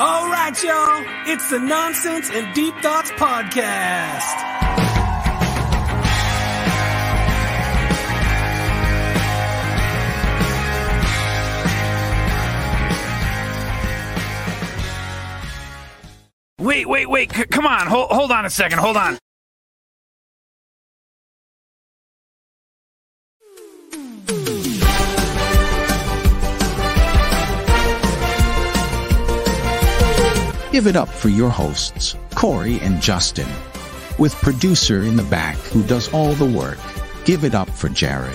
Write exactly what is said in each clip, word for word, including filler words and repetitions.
All right, y'all. It's the Nonsense and Deep Thoughts Podcast. Wait, wait, wait. C- come on. Hold, hold on a second. Hold on. Give it up for your hosts, Corey and Justin, with producer in the back who does all the work. Give it up for Jared.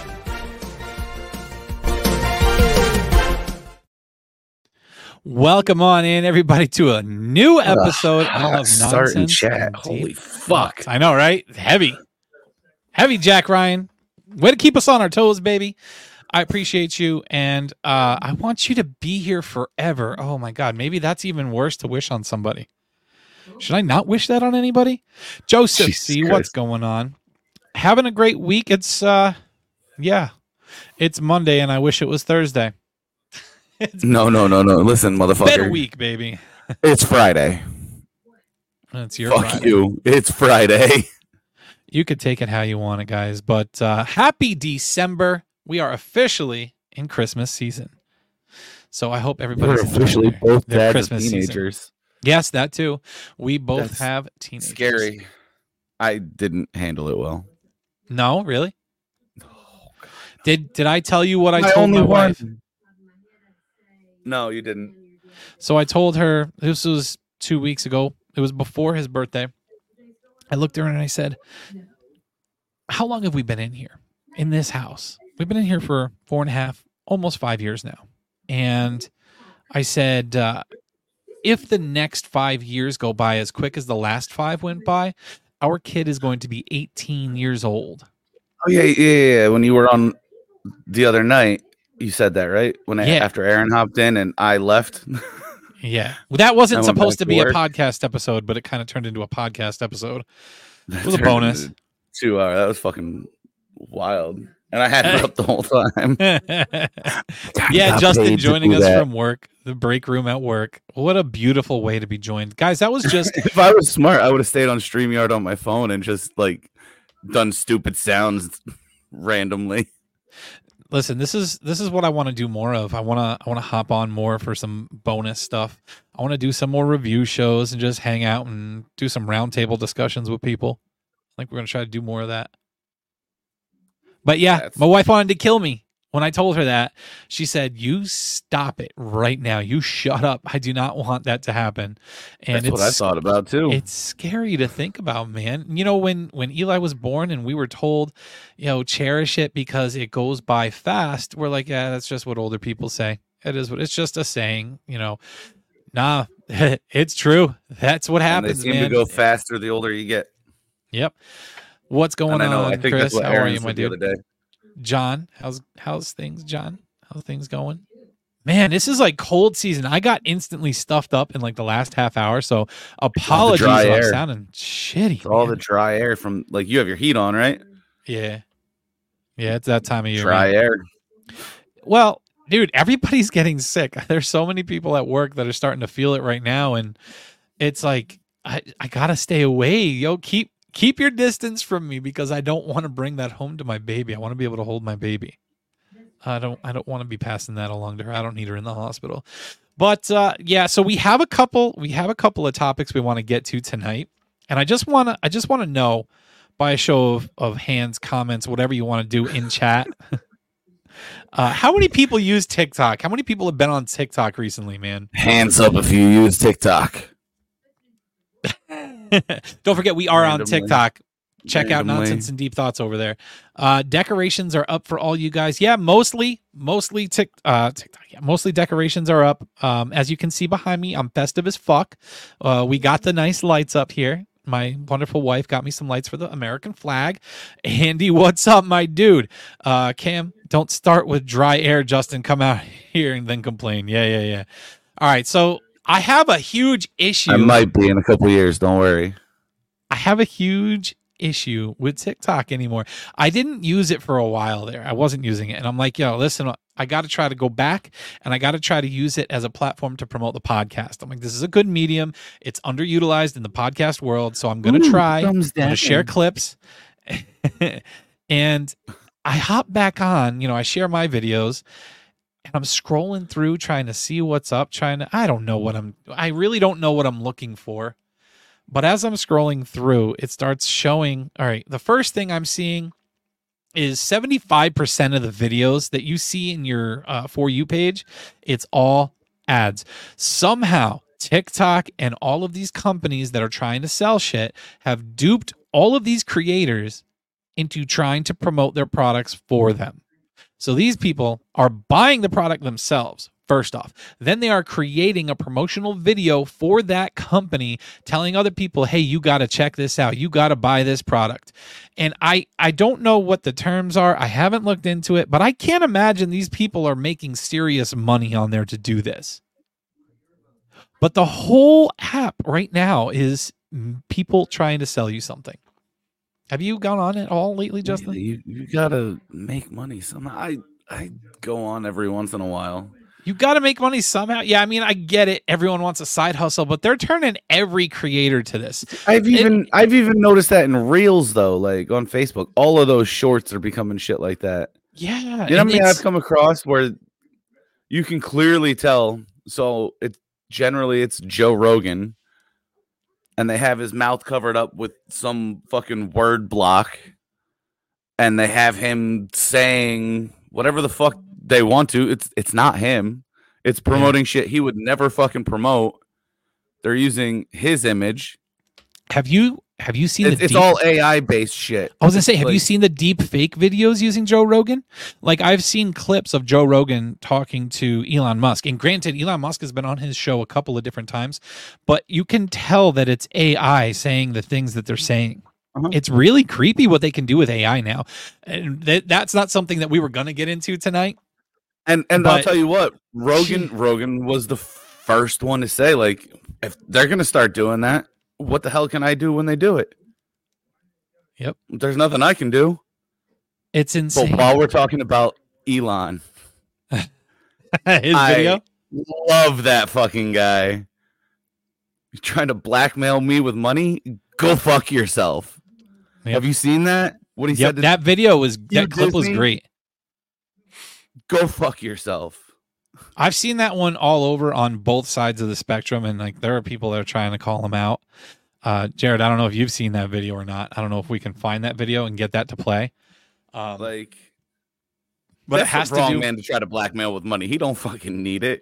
Welcome on in, everybody, to a new episode uh, of starting Nonsense. chat. Holy fuck! I know, right? Heavy, heavy. Jack Ryan, way to keep us on our toes, baby. I appreciate you, and uh, I want you to be here forever. Oh my God, maybe that's even worse to wish on somebody. Should I not wish that on anybody? Joseph, Jesus see Christ. what's going on. Having a great week. It's uh, yeah, it's Monday, and I wish it was Thursday. It's No, no, no, no. Listen, better motherfucker. week, baby. It's Friday. It's your Fuck Friday. you. It's Friday. You could take it how you want it, guys. But uh, happy December. We are officially in Christmas season. So I hope everybody's We're officially enjoying both their dads of Christmas season. teenagers. Yes, that too. We both That's have teenagers. Scary. I didn't handle it well. No, really? Did did I tell you what I My told only my wife? one. No, you didn't. So I told her, this was two weeks ago. It was before his birthday. I looked at her and I said, how long have we been in here, in this house? We've been in here for four and a half, almost five years now. And I said, uh, if the next five years go by as quick as the last five went by, our kid is going to be eighteen years old. Oh yeah, yeah, yeah. When you were on the other night, you said that, right? When I, Yeah. after Aaron hopped in and I left. Yeah. Well, that wasn't I went supposed back to to be work. a podcast episode, but it kind of turned into a podcast episode. It was a bonus. Two hours. That was fucking wild. And I had it up the whole time. Yeah, got Justin paid to joining do us that. from work, the break room at work. What a beautiful way to be joined. Guys, that was just If I was smart, I would have stayed on StreamYard on my phone and just like done stupid sounds randomly. listen, this is this is what I want to do more of. I want to I want to hop on more for some bonus stuff. I want to do some more review shows and just hang out and do some roundtable discussions with people. I think we're going to try to do more of that. But yeah, That's- my wife wanted to kill me. When I told her that, she said, you stop it right now. You shut up. I do not want that to happen. And That's it's, what I thought about too. It's scary to think about, man. You know, when, when Eli was born and we were told, you know, cherish it because it goes by fast, we're like, yeah, that's just what older people say. It is what it's just a saying, you know. Nah, it's true. That's what And they happens, seem man. to go faster the older you get. Yep. What's going And I know. on, I think Chris? that's what How are Aaron you, my said the other dude? day. John, how's how's things, John? How's things going? Man, this is like cold season. I got instantly stuffed up in like the last half hour, so apologies dry if I'm air. sounding shitty. It's all man. the dry air from like you have your heat on, right? Yeah. Yeah, it's that time of year. Dry man. air. Well, dude, everybody's getting sick. There's so many people at work that are starting to feel it right now, and it's like I, I gotta stay away. Yo, keep keep your distance from me because I don't want to bring that home to my baby. I want to be able to hold my baby. I don't I don't want to be passing that along to her. I don't need her in the hospital. But uh, yeah, so we have a couple we have a couple of topics we want to get to tonight. And I just want to I just want to know by a show of, of hands, comments, whatever you want to do in chat. uh, how many people use TikTok? How many people have been on TikTok recently, man? Hands up if you use TikTok. Don't forget, we are on Randomly. TikTok. Check out Randomly. Nonsense and Deep Thoughts over there. Uh, decorations are up for all you guys. Yeah, mostly, mostly tick, uh, TikTok. Yeah, mostly decorations are up. Um, as you can see behind me, I'm festive as fuck. Uh, we got the nice lights up here. My wonderful wife got me some lights for the American flag. Andy, what's up, my dude? Uh, Cam, don't start with dry air. Justin, come out here and then complain. Yeah, yeah, yeah. All right, so I have a huge issue. I might be in a couple years. Don't worry. I have a huge issue with TikTok anymore. I didn't use it for a while there. I wasn't using it. And I'm like, yo, listen, I got to try to go back and I got to try to use it as a platform to promote the podcast. I'm like, this is a good medium. It's underutilized in the podcast world. So I'm going to try I'm to share clips. And I hop back on, you know, I share my videos and I'm scrolling through trying to see what's up, trying to, I don't know what I'm, I really don't know what I'm looking for. But as I'm scrolling through, it starts showing, all right, the first thing I'm seeing is seventy-five percent of the videos that you see in your uh, For You page, it's all ads. Somehow, TikTok and all of these companies that are trying to sell shit have duped all of these creators into trying to promote their products for them. So these people are buying the product themselves, first off. Then they are creating a promotional video for that company, telling other people, hey, you got to check this out. You got to buy this product. And I, I don't know what the terms are. I haven't looked into it, but I can't imagine these people are making serious money on there to do this. But the whole app right now is people trying to sell you something. Have you gone on it all lately, Justin? You, you gotta make money somehow. I I go on every once in a while. You got to make money somehow. Yeah, I mean, I get it. Everyone wants a side hustle, but they're turning every creator to this. I've even it, I've even noticed that in Reels though, like on Facebook, all of those shorts are becoming shit like that. Yeah, you know how many I've come across where you can clearly tell. So it's generally it's Joe Rogan. And they have his mouth covered up with some fucking word block. And they have him saying whatever the fuck they want to. It's it's not him. It's promoting shit he would never fucking promote. They're using his image. Have you have you seen it's, the it's deep... all A I based shit. I was gonna say, have like... you seen the deep fake videos using Joe Rogan? Like I've seen clips of Joe Rogan talking to Elon Musk. And granted, Elon Musk has been on his show a couple of different times, but you can tell that it's A I saying the things that they're saying. Uh-huh. It's really creepy what they can do with A I now. And th- that's not something that we were gonna get into tonight. And and but... I'll tell you what, Rogan Rogan was the first one to say, like, if they're gonna start doing that, what the hell can I do when they do it? Yep. There's nothing I can do. It's insane. But while we're talking about Elon, his video? I love that fucking guy. You're trying to blackmail me with money? Go fuck yourself. Yep. Have you seen that? What he yep, said? To that video was that clip Disney? was great. Go fuck yourself. I've seen that one all over on both sides of the spectrum, and like there are people that are trying to call him out. Uh, Jared, I don't know if you've seen that video or not. I don't know if we can find that video and get that to play. Um, like, but it has the wrong to do man to try to blackmail with money. He don't fucking need it.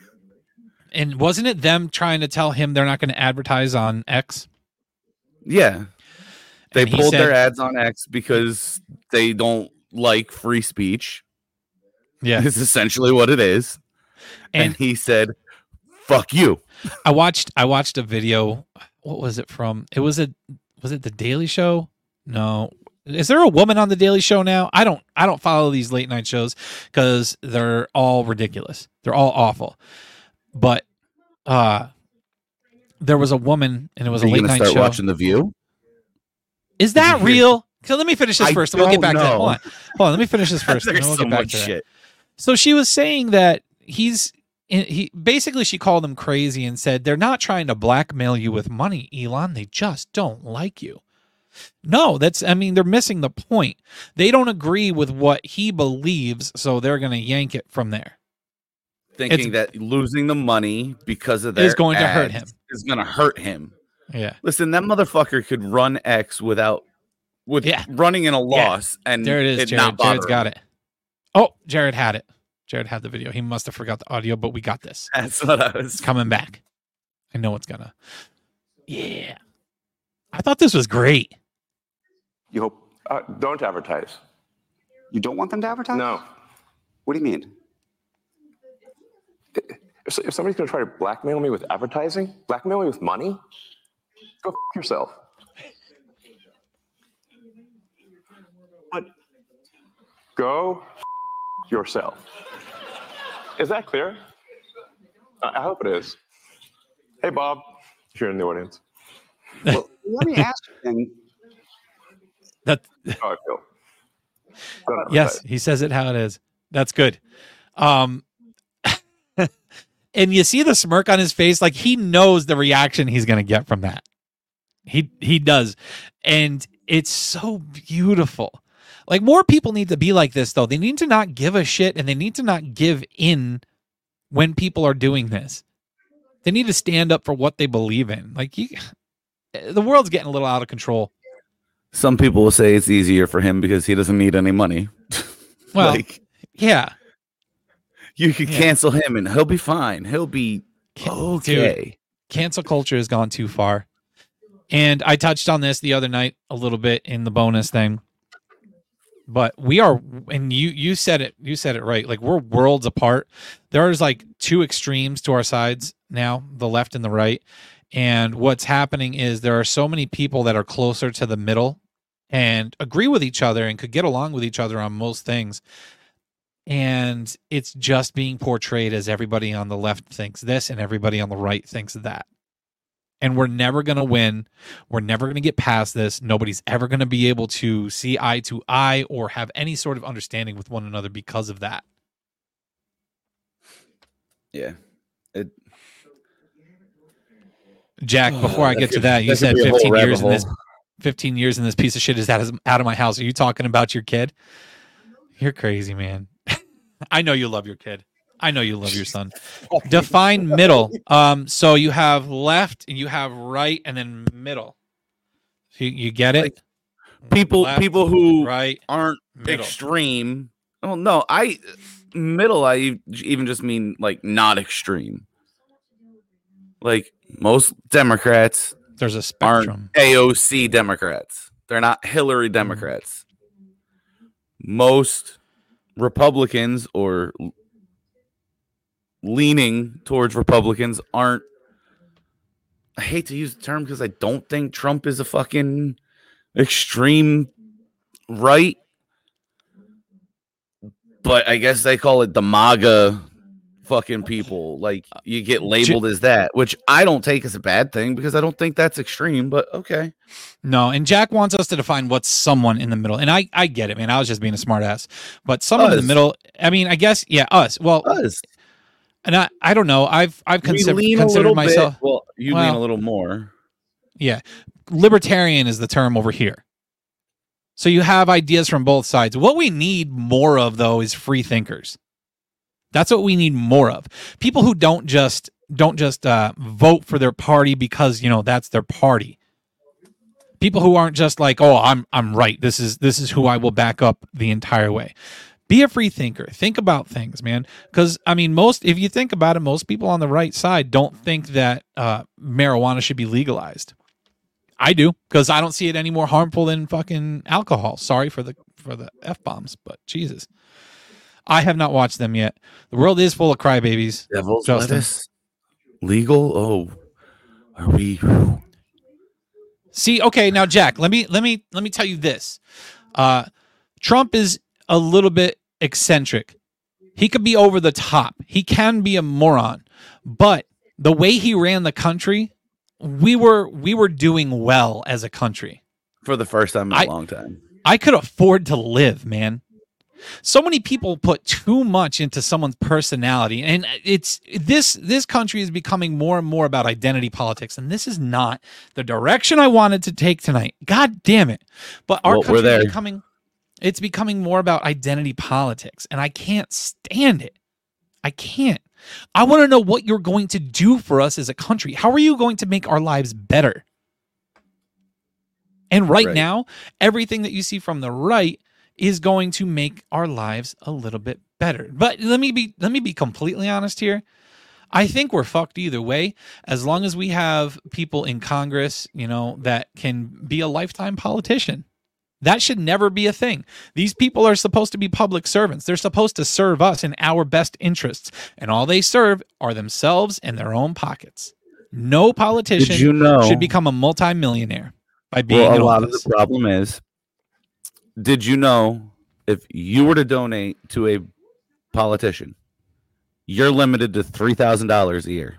And wasn't it them trying to tell him they're not going to advertise on X? Yeah, they and pulled said, their ads on X because they don't like free speech. Yeah, is essentially what it is. And, and he said, "Fuck you." I watched. I watched a video. What was it from? It was a. Was it the Daily Show? No. Is there a woman on the Daily Show now? I don't. I don't follow these late night shows because they're all ridiculous. They're all awful. But uh, there was a woman, and it was Are a late you night start show. Watching The View. Is that real? So let me finish this I first, and we'll get back know. to that. Hold on. Hold on. Let me finish this first, and then we'll so get back much to that. shit. So she was saying that he's he basically she called him crazy and said they're not trying to blackmail you with money, Elon. They just don't like you. No, that's I mean they're missing the point. They don't agree with what he believes, so they're going to yank it from there. Thinking it's, that losing the money because of their is going to hurt him. Is going to hurt him. Yeah. Listen, that motherfucker could run X without with yeah. running in a loss, yeah. and there it is. it Jared, not Jared's him. got it. Oh, Jared had it. Jared had the video. He must have forgot the audio, but we got this. That's what I was it's coming back. I know it's gonna. Yeah. I thought this was great. You hope uh, don't advertise. You don't want them to advertise? No. What do you mean? If, if somebody's going to try to blackmail me with advertising, blackmail me with money, go f- yourself. But go f- yourself. Is that clear? I, I hope it is. Hey, Bob, if you're in the audience. Well, let me ask you. And That That's how I feel. Don't yes, advertise. he says it how it is. That's good. Um, and you see the smirk on his face, like he knows the reaction he's going to get from that. He he does, and it's so beautiful. Like more people need to be like this, though. They need to not give a shit, and they need to not give in when people are doing this. They need to stand up for what they believe in. Like you, the world's getting a little out of control. Some people will say it's easier for him because he doesn't need any money. Well, like, yeah. you could Yeah. cancel him and he'll be fine. He'll be okay. Dude, cancel culture has gone too far. And I touched on this the other night a little bit in the bonus thing. But we are, and you you said it, you said it right. Like we're worlds apart. There's like two extremes to our sides now, the left and the right. And what's happening is there are so many people that are closer to the middle and agree with each other and could get along with each other on most things. And it's just being portrayed as everybody on the left thinks this and everybody on the right thinks that. And we're never going to win. We're never going to get past this. Nobody's ever going to be able to see eye to eye or have any sort of understanding with one another because of that. Yeah. It, Jack, before I that get to could- that, you that could said be a whole fifteen rabbit years in this hole. fifteen years in this piece of shit is out of my house. Are you talking about your kid? You're crazy, man. I know you love your kid. I know you love your son. Define middle. Um, so you have left and you have right and then middle. You, you get it? people Left, people who right, aren't middle. extreme. Oh no, I middle. I e- even just mean like not extreme. Like most Democrats There's a aren't spectrum. A O C Democrats. They're not Hillary Democrats. Most Republicans or l- leaning towards Republicans aren't. I hate to use the term because I don't think Trump is a fucking extreme right, but I guess they call it the MAGA fucking people. Like you get labeled as that, which I don't take as a bad thing because I don't think that's extreme, but okay. No, and Jack wants us to define what's someone in the middle. And I, I get it, man. I was just being a smart ass. But someone in Us. the middle, I mean, I guess, yeah, us. Well, Us. and I, I don't know. I've I've We considered, lean a considered little myself. bit. Well, you lean Well, a little more. Yeah. Libertarian is the term over here. So you have ideas from both sides. What we need more of, though, is free thinkers. That's what we need more of. People who don't just don't just uh, vote for their party because, you know, that's their party. People who aren't just like, oh, I'm I'm right. This is this is who I will back up the entire way. Be a free thinker. Think about things, man. Because, I mean, most, if you think about it, most people on the right side don't think that uh, marijuana should be legalized. I do, because I don't see it any more harmful than fucking alcohol. Sorry for the for the F-bombs, but Jesus. I have not watched them yet. The world is full of crybabies. Devil's Justin. lettuce legal? Oh, are we? See, okay, now Jack, let me let me let me tell you this. Uh, Trump is a little bit eccentric. He could be over the top. He can be a moron, but the way he ran the country, we were we were doing well as a country. For the first time in a I- long time. I could afford to live, man. So many people put too much into someone's personality, and it's this this country is becoming more and more about identity politics, and this is not the direction I wanted to take tonight. God damn it. But our Well, we're country there. is becoming it's becoming more about identity politics, and I can't stand it. I can't. I want to know what you're going to do for us as a country. How are you going to make our lives better? And right, Right. now, everything that you see from the right is going to make our lives a little bit better. But let me be let me be completely honest here. I think we're fucked either way, as long as we have people in Congress, you know, that can be a lifetime politician. That should never be a thing. These people are supposed to be public servants. They're supposed to serve us in our best interests, and all they serve are themselves and their own pockets. No politician Did you know? should become a multimillionaire by being Well, in a lot office. of the problem is, did you know if you were to donate to a politician, you're limited to three thousand dollars a year?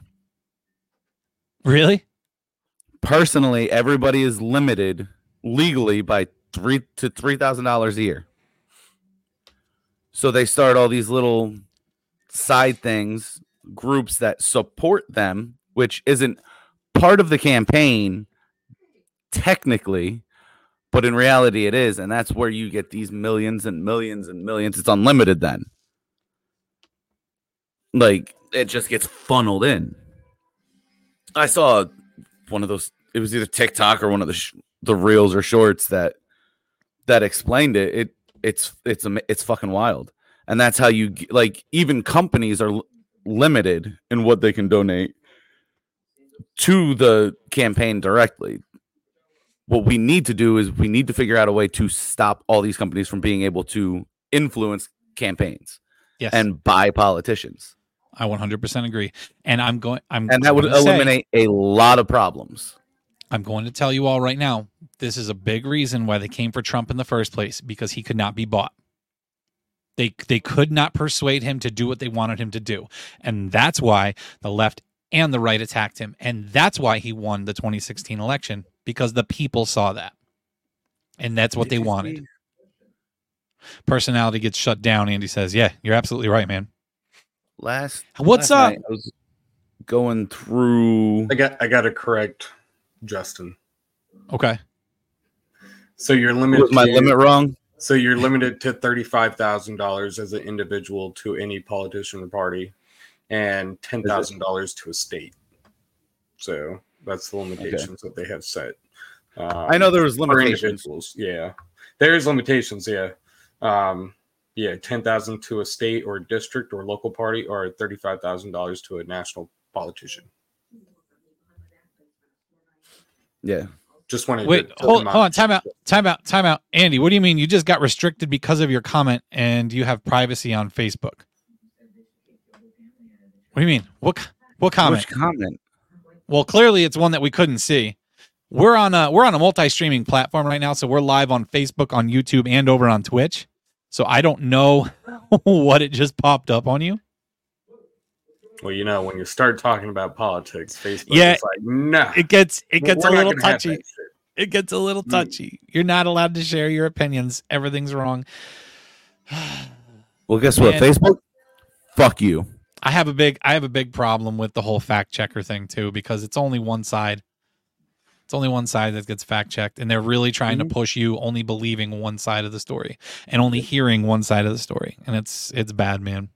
Really? Personally, everybody is limited legally by three to three thousand dollars a year. So they start all these little side things, groups that support them, which isn't part of the campaign technically, but in reality it is, and that's where you get these millions and millions and millions. It's unlimited then. Like, it just gets funneled in. I saw one of those, it was either TikTok or one of the sh- the reels or shorts that that explained it. It it's it's it's fucking wild. And that's how you, like, even companies are l- limited in what they can donate to the campaign directly. What we need to do is we need to figure out a way to stop all these companies from being able to influence campaigns Yes. and buy politicians. I one hundred percent agree. And I'm going I'm And that would gonna say- eliminate a lot of problems. I'm going to tell you all right now, this is a big reason why they came for Trump in the first place, because he could not be bought. They they could not persuade him to do what they wanted him to do. And that's why the left and the right attacked him. And that's why he won the twenty sixteen election, because the people saw that. And that's what they wanted. Personality gets shut down. Andy says, yeah, you're absolutely right, man. Last What's last up? night I was going through I got I got to correct Justin. Okay. So you're limited. was my to, limit wrong? So you're limited to thirty-five thousand dollars as an individual to any politician or party, and ten thousand dollars to a state. So that's the limitations okay. that they have set. Um, I know there was for limitations. individuals. Yeah, there is limitations. Yeah, um, yeah, ten thousand to a state or district or local party, or thirty-five thousand dollars to a national politician. Yeah. Just wanted Wait, to hold, hold on, time out, time out, time out. Andy, what do you mean you just got restricted because of your comment and you have privacy on Facebook? What do you mean? What what comment? Which comment? Well, clearly it's one that we couldn't see. We're on a we're on a multi-streaming platform right now, so we're live on Facebook, on YouTube, and over on Twitch. So I don't know what it just popped up on you. Well, you know, when you start talking about politics, Facebook Yeah, is like, no. It gets it gets We're a not little gonna have touchy. that shit. It gets a little touchy. You're not allowed to share your opinions. Everything's wrong. Well, guess what? Man. Facebook? Fuck you. I have a big I have a big problem with the whole fact checker thing too, because it's only one side. It's only one side that gets fact checked, and they're really trying Mm-hmm. to push you only believing one side of the story and only hearing one side of the story, and it's it's bad, man.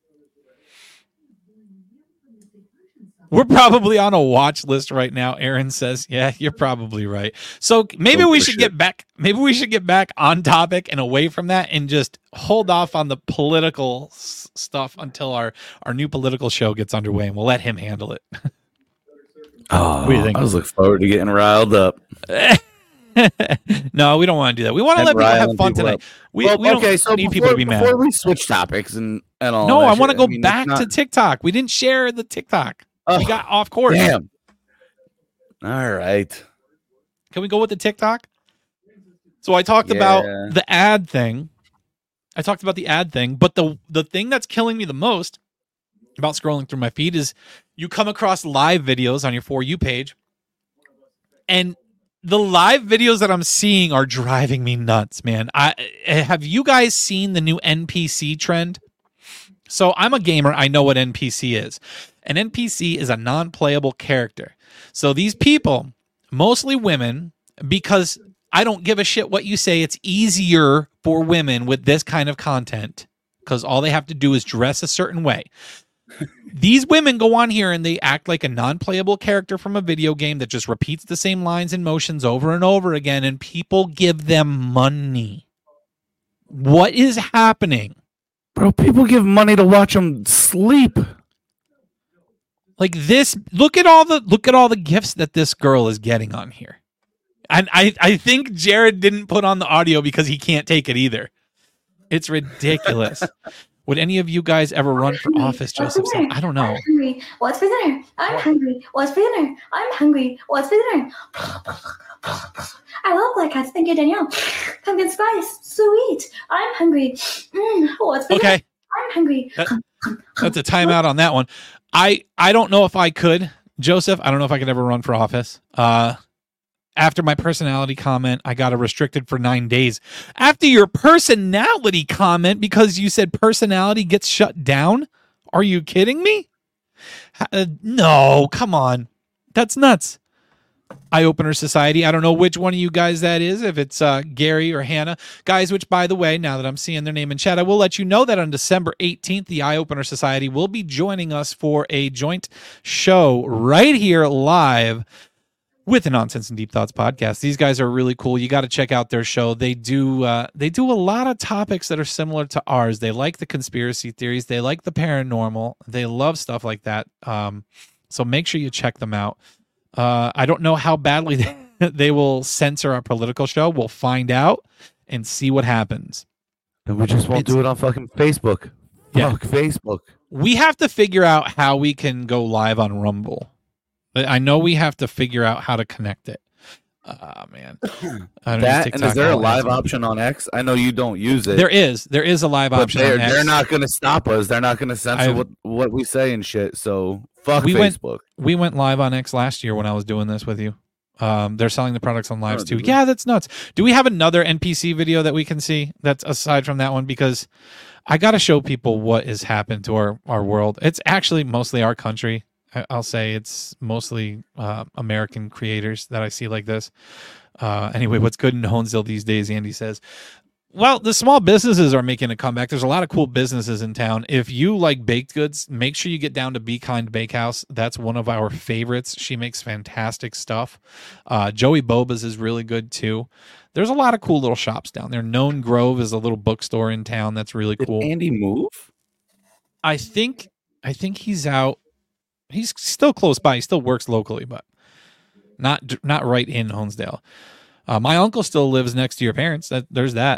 We're probably on a watch list right now. Aaron says, "Yeah, you're probably right." So maybe Oh, we for should sure. get back. Maybe we should get back on topic and away from that, and just hold off on the political s- stuff until our our new political show gets underway, and we'll let him handle it. Oh, What do you think? I was looking forward to getting riled up. No, we don't want to do that. We want to And let people have riling fun people tonight. up. We, Well, we don't okay, so need before, people to be mad. before we switch topics and, and all No, that I want to shit, go mean, it's back to not- TikTok. We didn't share the TikTok. we Ugh, got off course. Damn. All right. Can we go with the TikTok? So I talked about Yeah. the ad thing. I talked about the ad thing, but the the thing that's killing me the most about scrolling through my feed is you come across live videos on your For You page, and the live videos that I'm seeing are driving me nuts, man. I have you guys seen the new N P C trend? So I'm a gamer. I know what N P C is. An N P C is a non-playable character. So these people, mostly women, because I don't give a shit what you say, it's easier for women with this kind of content because all they have to do is dress a certain way. These women go on here and they act like a non-playable character from a video game that just repeats the same lines and motions over and over again, and people give them money. What is happening? Bro, people give money to watch them sleep. Like this, look at all the look at all the gifts that this girl is getting on here. And I, I think Jared didn't put on the audio because he can't take it either. It's ridiculous. Would any of you guys ever run for office, Joseph said? I don't know. I'm hungry. What's for dinner? I'm hungry. What's for dinner? I'm hungry. What's for dinner? I love black cats. Thank you, Danielle. Pumpkin spice. Sweet. I'm hungry. Mm, what's for Okay. dinner? I'm hungry. That- That's a timeout on that one. I, I don't know if I could, Joseph. I don't know if I could ever run for office. Uh, After my personality comment, I got a restricted for nine days. After your personality comment, because you said personality gets shut down? Are you kidding me? Uh, no, come on. That's nuts. Eye Opener Society. I don't know which one of you guys that is, if it's uh, Gary or Hannah. Guys, which, by the way, now that I'm seeing their name in chat, I will let you know that on December eighteenth, the Eye Opener Society will be joining us for a joint show right here live with the Nonsense and Deep Thoughts podcast. These guys are really cool. You got to check out their show. They do uh, they do a lot of topics that are similar to ours. They like the conspiracy theories. They like the paranormal. They love stuff like that. Um, so make sure you check them out. Uh, I don't know how badly they, they will censor our political show. We'll find out and see what happens. And we just won't It's- do it on fucking Facebook. Yeah. Fuck Facebook. We have to figure out how we can go live on Rumble. I know we have to figure out how to connect it. Ah, man. I don't use That, and TikTok. is there a I'll live answer. option on X? I know you don't use it. There is. There is a live but option they're, on X. they're not going to stop us. They're not going to censor I've- what, what we say and shit. So fuck We went- Facebook. We went live on X last year when I was doing this with you. Um, they're selling the products on lives Oh, too. did we? Yeah, that's nuts. Do we have another N P C video that we can see that's aside from that one? Because I got to show people what has happened to our, our world. It's actually mostly our country. I- I'll say it's mostly uh, American creators that I see like this. Uh, anyway, what's good in Honesdale these days, Andy says. Well, the small businesses are making a comeback. There's a lot of cool businesses in town. If you like baked goods, make sure you get down to Be Kind Bakehouse. That's one of our favorites. She makes fantastic stuff. Uh, Joey Boba's is really good too. There's a lot of cool little shops down there. Known Grove is a little bookstore in town that's really Did cool. Andy move? I think I think he's out. He's still close by. He still works locally, but not not right in Honesdale. Uh, my uncle still lives next to your parents. That there's that.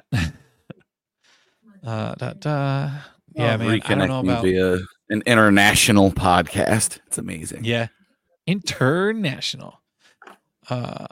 uh, da, da. Yeah, Oh, man. I don't know reconnecting about. via an international podcast. It's amazing. Yeah, international. Uh,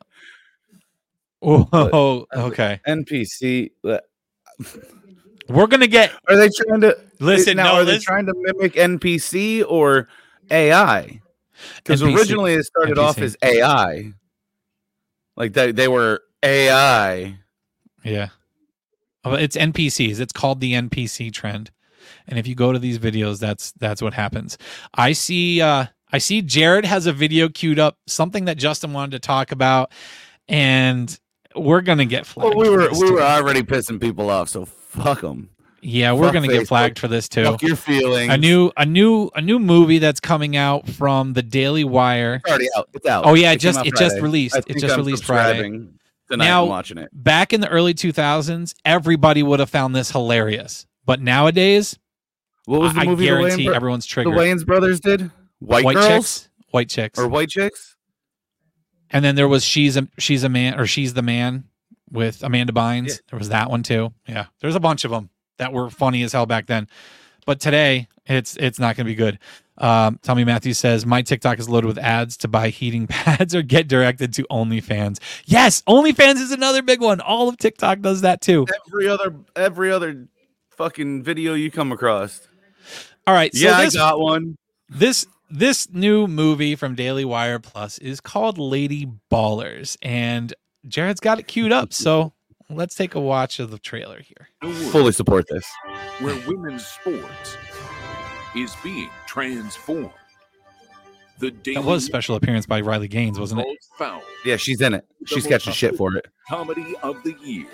oh, okay. N P C. uh, We're gonna get. Are they trying to Listen, Now, no, are they listen. trying to mimic N P C or A I? Because N P C. originally it started off N P C. as A I. Like they, they were A I. Yeah. Oh, it's N P Cs. It's called the N P C trend. And if you go to these videos, that's that's what happens. I see uh I see Jared has a video queued up, something that Justin wanted to talk about, and we're gonna get flagged. Well, we for were this we too. were already pissing people off, so fuck them. Yeah, we're fuck gonna Facebook. get flagged for this too. Fuck your feelings. A new a new a new movie that's coming out from the Daily Wire. It's already out. It's out. Oh yeah, it came just out it just Friday. released. I It think just I'm released Friday. subscribing Tonight Now- I'm watching it. Back in the early two thousands, everybody would have found this hilarious. But nowadays, What was the I movie the guarantee Wayans, bro- everyone's the triggered. Wayans brothers did? White, White girls chicks, white chicks, or white chicks? and then there was she's a she's a man or she's the man with Amanda Bynes. Yeah. There was that one too. Yeah, there's a bunch of them that were funny as hell back then. But today, it's it's not going to be good. Um, Tommy Matthews says my TikTok is loaded with ads to buy heating pads or get directed to OnlyFans. Yes, OnlyFans is another big one. All of TikTok does that too. Every other every other fucking video you come across. All right, so yeah, this, I got one. This this new movie from Daily Wire Plus is called Lady Ballers, and Jared's got it queued up. So let's take a watch of the trailer here. Fully support this. Where women's sports is being transformed. The Daily That was a special appearance by Riley Gaines, wasn't it? Foul Yeah, she's in it. She's catching shit for it. Comedy of the Year.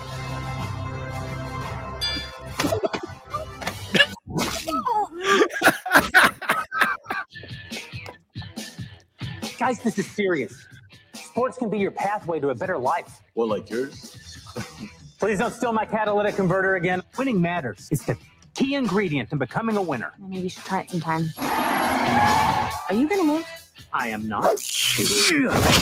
Guys, this is serious. Sports can be your pathway to a better life. Well, like yours? Please don't steal my catalytic converter again. Winning matters. It's the key ingredient in becoming a winner. Maybe you should try it sometime. Are you gonna move? I am not. Let's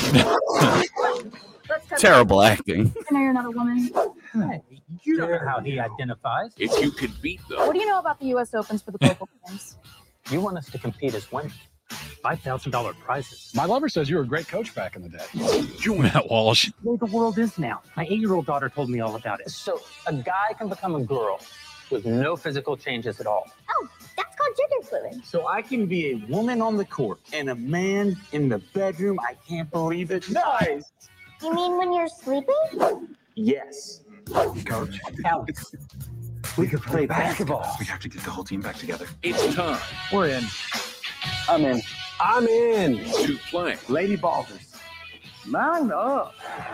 cut Terrible acting. I know you're not a woman. Hey, you know how he identifies. If you could beat them, What do you know about the U S Opens for the Global Games? You want us to compete as women. five thousand dollars prizes. My lover says you were a great coach back in the day. Matt Walsh. The way the world is now. My eight-year-old daughter told me all about it. So a guy can become a girl with no physical changes at all. Oh, that's called gender fluid. So I can be a woman on the court and a man in the bedroom. I can't believe it. Nice. You mean when you're sleeping? Yes. Coach, Alex, we could play basketball. We have to get the whole team back together. It's time We're in. I'm in. I'm in. to play Lady Ballers. Mine up.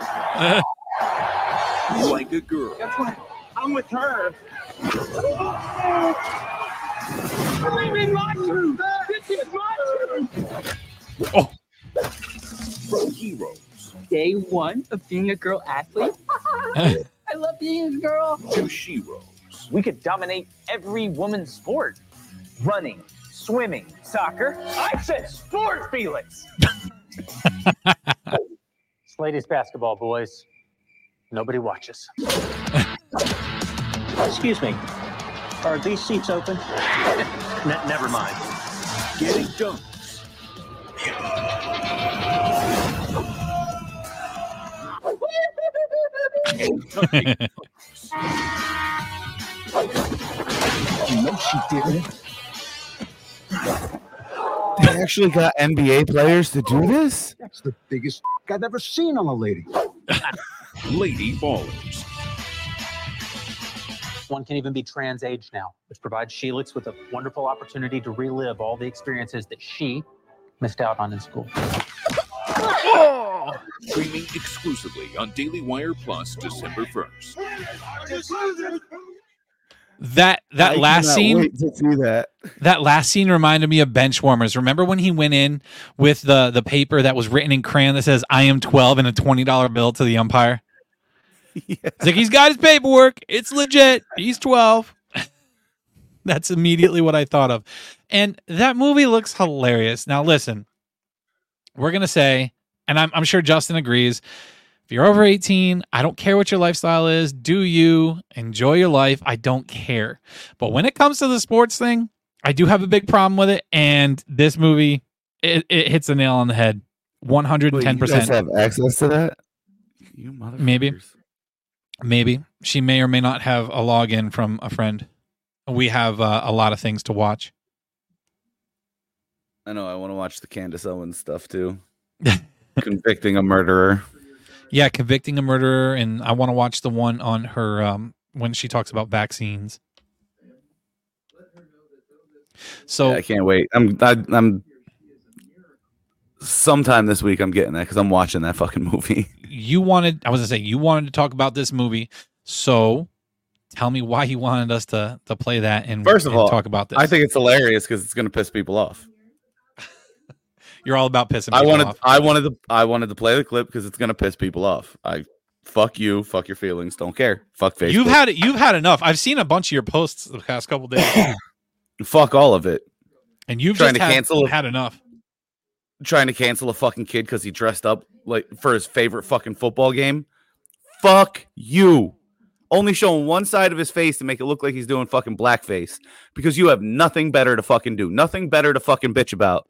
like a girl. That's right. I'm with her. I'm in my truth. This is my truth. Oh. From heroes Day one of being a girl athlete. I love being a girl. to sheroes. We could dominate every woman's sport. Running, swimming, soccer. I said sport, Felix. It's ladies basketball, boys. Nobody watches. Excuse me. Are these seats open? Ne- never mind. Getting dunks and touching pucks. No, she didn't. They actually got N B A players to do this? That's the biggest I've ever seen on a lady. Lady Ballers. One can even be trans age now, which provides Sheelix with a wonderful opportunity to relive all the experiences that she missed out on in school. Streaming exclusively on Daily Wire Plus December first. That that I last cannot scene wait to see that. that last scene reminded me of Benchwarmers. Remember when he went in with the the paper that was written in crayon that says I am twelve and a twenty dollar bill to the umpire? Yeah. It's like he's got his paperwork. It's legit. He's twelve. That's immediately what I thought of. And that movie looks hilarious. Now listen, we're gonna say, and I'm I'm sure Justin agrees, if you're over eighteen, I don't care what your lifestyle is. Do you enjoy your life? I don't care. But when it comes to the sports thing, I do have a big problem with it. And this movie, it, it hits the nail on the head. one hundred ten percent. Wait, you guys have access to that? You motherfuckers. Maybe. Maybe. She may or may not have a login from a friend. We have uh, a lot of things to watch. I know. I want to watch the Candace Owens stuff too. Convicting a murderer. Yeah, convicting a murderer, and I want to watch the one on her um, when she talks about vaccines. So Yeah, I can't wait. I'm I, I'm sometime this week. I'm getting that because I'm watching that fucking movie. you wanted, I was gonna say, you wanted to talk about this movie. So tell me why you wanted us to to play that and First of and all, talk about this. I think it's hilarious because it's going to piss people off. You're all about pissing people I wanted, off. I wanted to, I wanted to play the clip because it's going to piss people off. I fuck you, fuck your feelings, don't care. Fuck Facebook. You've had it. You've had enough. I've seen a bunch of your posts the past couple days, fuck all of it. and you've Trying just to had, cancel it. had enough. Trying to cancel a fucking kid because he dressed up like for his favorite fucking football game. Fuck you. Only showing one side of his face to make it look like he's doing fucking blackface because you have nothing better to fucking do. Nothing better to fucking bitch about.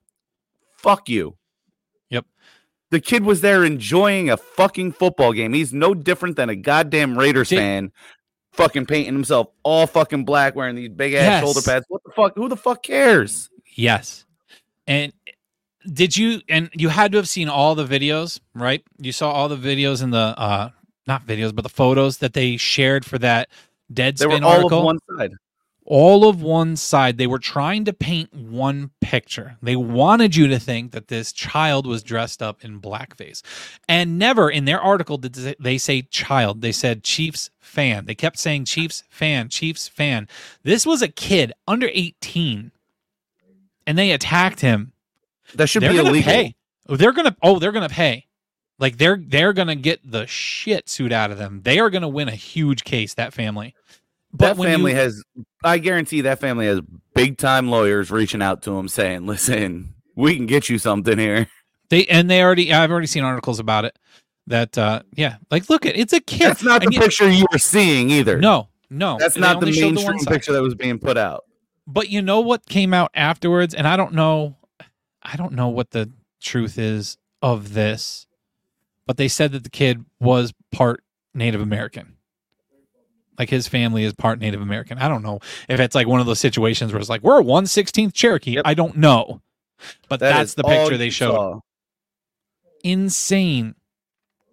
Fuck you. Yep. The kid was there enjoying a fucking football game. He's no different than a goddamn Raiders Did- fan fucking painting himself all fucking black wearing these big ass Yes. shoulder pads. What the fuck? Who the fuck cares? Yes. And did you, and you had to have seen all the videos, right? You saw all the videos in the, uh, not videos, but the photos that they shared for that They Deadspin were all article. of one side. All of one side. They were trying to paint one picture. They wanted you to think that this child was dressed up in blackface. And never in their article did they say child. They said Chiefs fan. They kept saying Chiefs fan, Chiefs fan. This was a kid under eighteen. And they attacked him. That should They're be gonna illegal. pay. Oh, they're gonna oh, they're gonna pay. Like they're they're gonna get the shit suit out of them. They are gonna win a huge case, that family. But That when family you- has, I guarantee that family has big time lawyers reaching out to him saying, listen, we can get you something here. They and they already. I've already seen articles about it. That uh, yeah, like look at it's a kid. That's not the And yet- picture you were seeing either. No, no, That's they not the only showed one mainstream side. picture that was being put out. But you know what came out afterwards, and I don't know, I don't know what the truth is of this, but they said that the kid was part Native American. Like his family is part Native American. I don't know if it's like one of those situations where it's like we're one sixteenth Cherokee. I don't know, but That that's is the all picture they you showed. saw. Insane.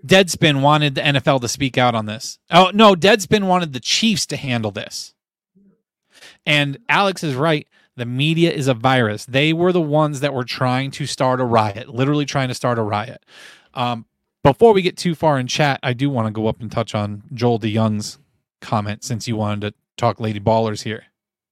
Deadspin wanted the N F L to speak out on this. Oh, no, Deadspin wanted the Chiefs to handle this. And Alex is right. The media is a virus. They were the ones that were trying to start a riot, literally trying to start a riot. Um, before we get too far in chat, I do want to go up and touch on Joel DeYoung's comment since you wanted to talk Lady Ballers here.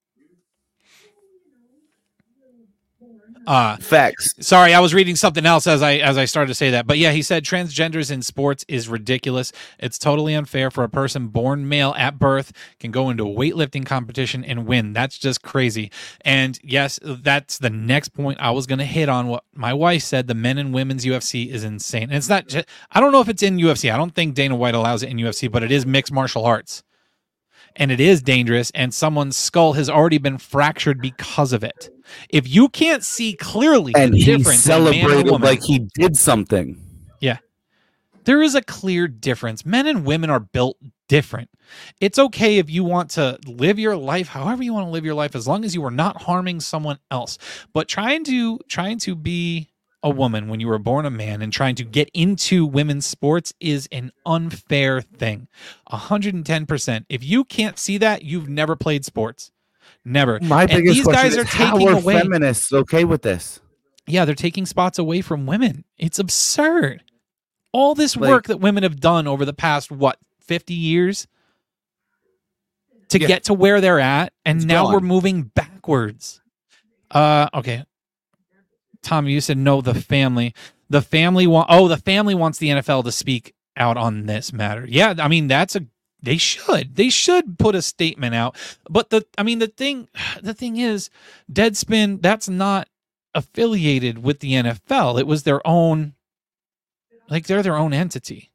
Uh, Facts. Sorry, I was reading something else as I as I started to say that. But yeah, he said transgenders in sports is ridiculous. It's totally unfair for a person born male at birth can go into a weightlifting competition and win. That's just crazy. And yes, that's the next point I was going to hit on. What my wife said, the men and women's U F C is insane. And it's not just, I don't know if it's in U F C. I don't think Dana White allows it in U F C, but it is mixed martial arts. And it is dangerous, and someone's skull has already been fractured because of it. If you can't see clearly and the he difference in man and celebrated woman, like he did something. yeah, there is a clear difference. Men and women are built different. It's okay if you want to live your life however you want to live your life, as long as you are not harming someone else. But trying to trying to be a woman when you were born a man and trying to get into women's sports is an unfair thing. one hundred ten percent. If you can't see that, you've never played sports. Never. My and biggest these question guys is are how taking are away. feminists okay with this? Yeah, they're taking spots away from women. It's absurd. All this Like- work that women have done over the past, what, fifty years to Yeah. get to where they're at, and It's now gone. we're moving backwards. Uh, okay. Tom, you said no, the family. The family want oh, the family wants the N F L to speak out on this matter. Yeah, I mean, that's a they should. They should put a statement out. But the I mean the thing the thing is, Deadspin, that's not affiliated with the N F L. It was their own, like they're their own entity.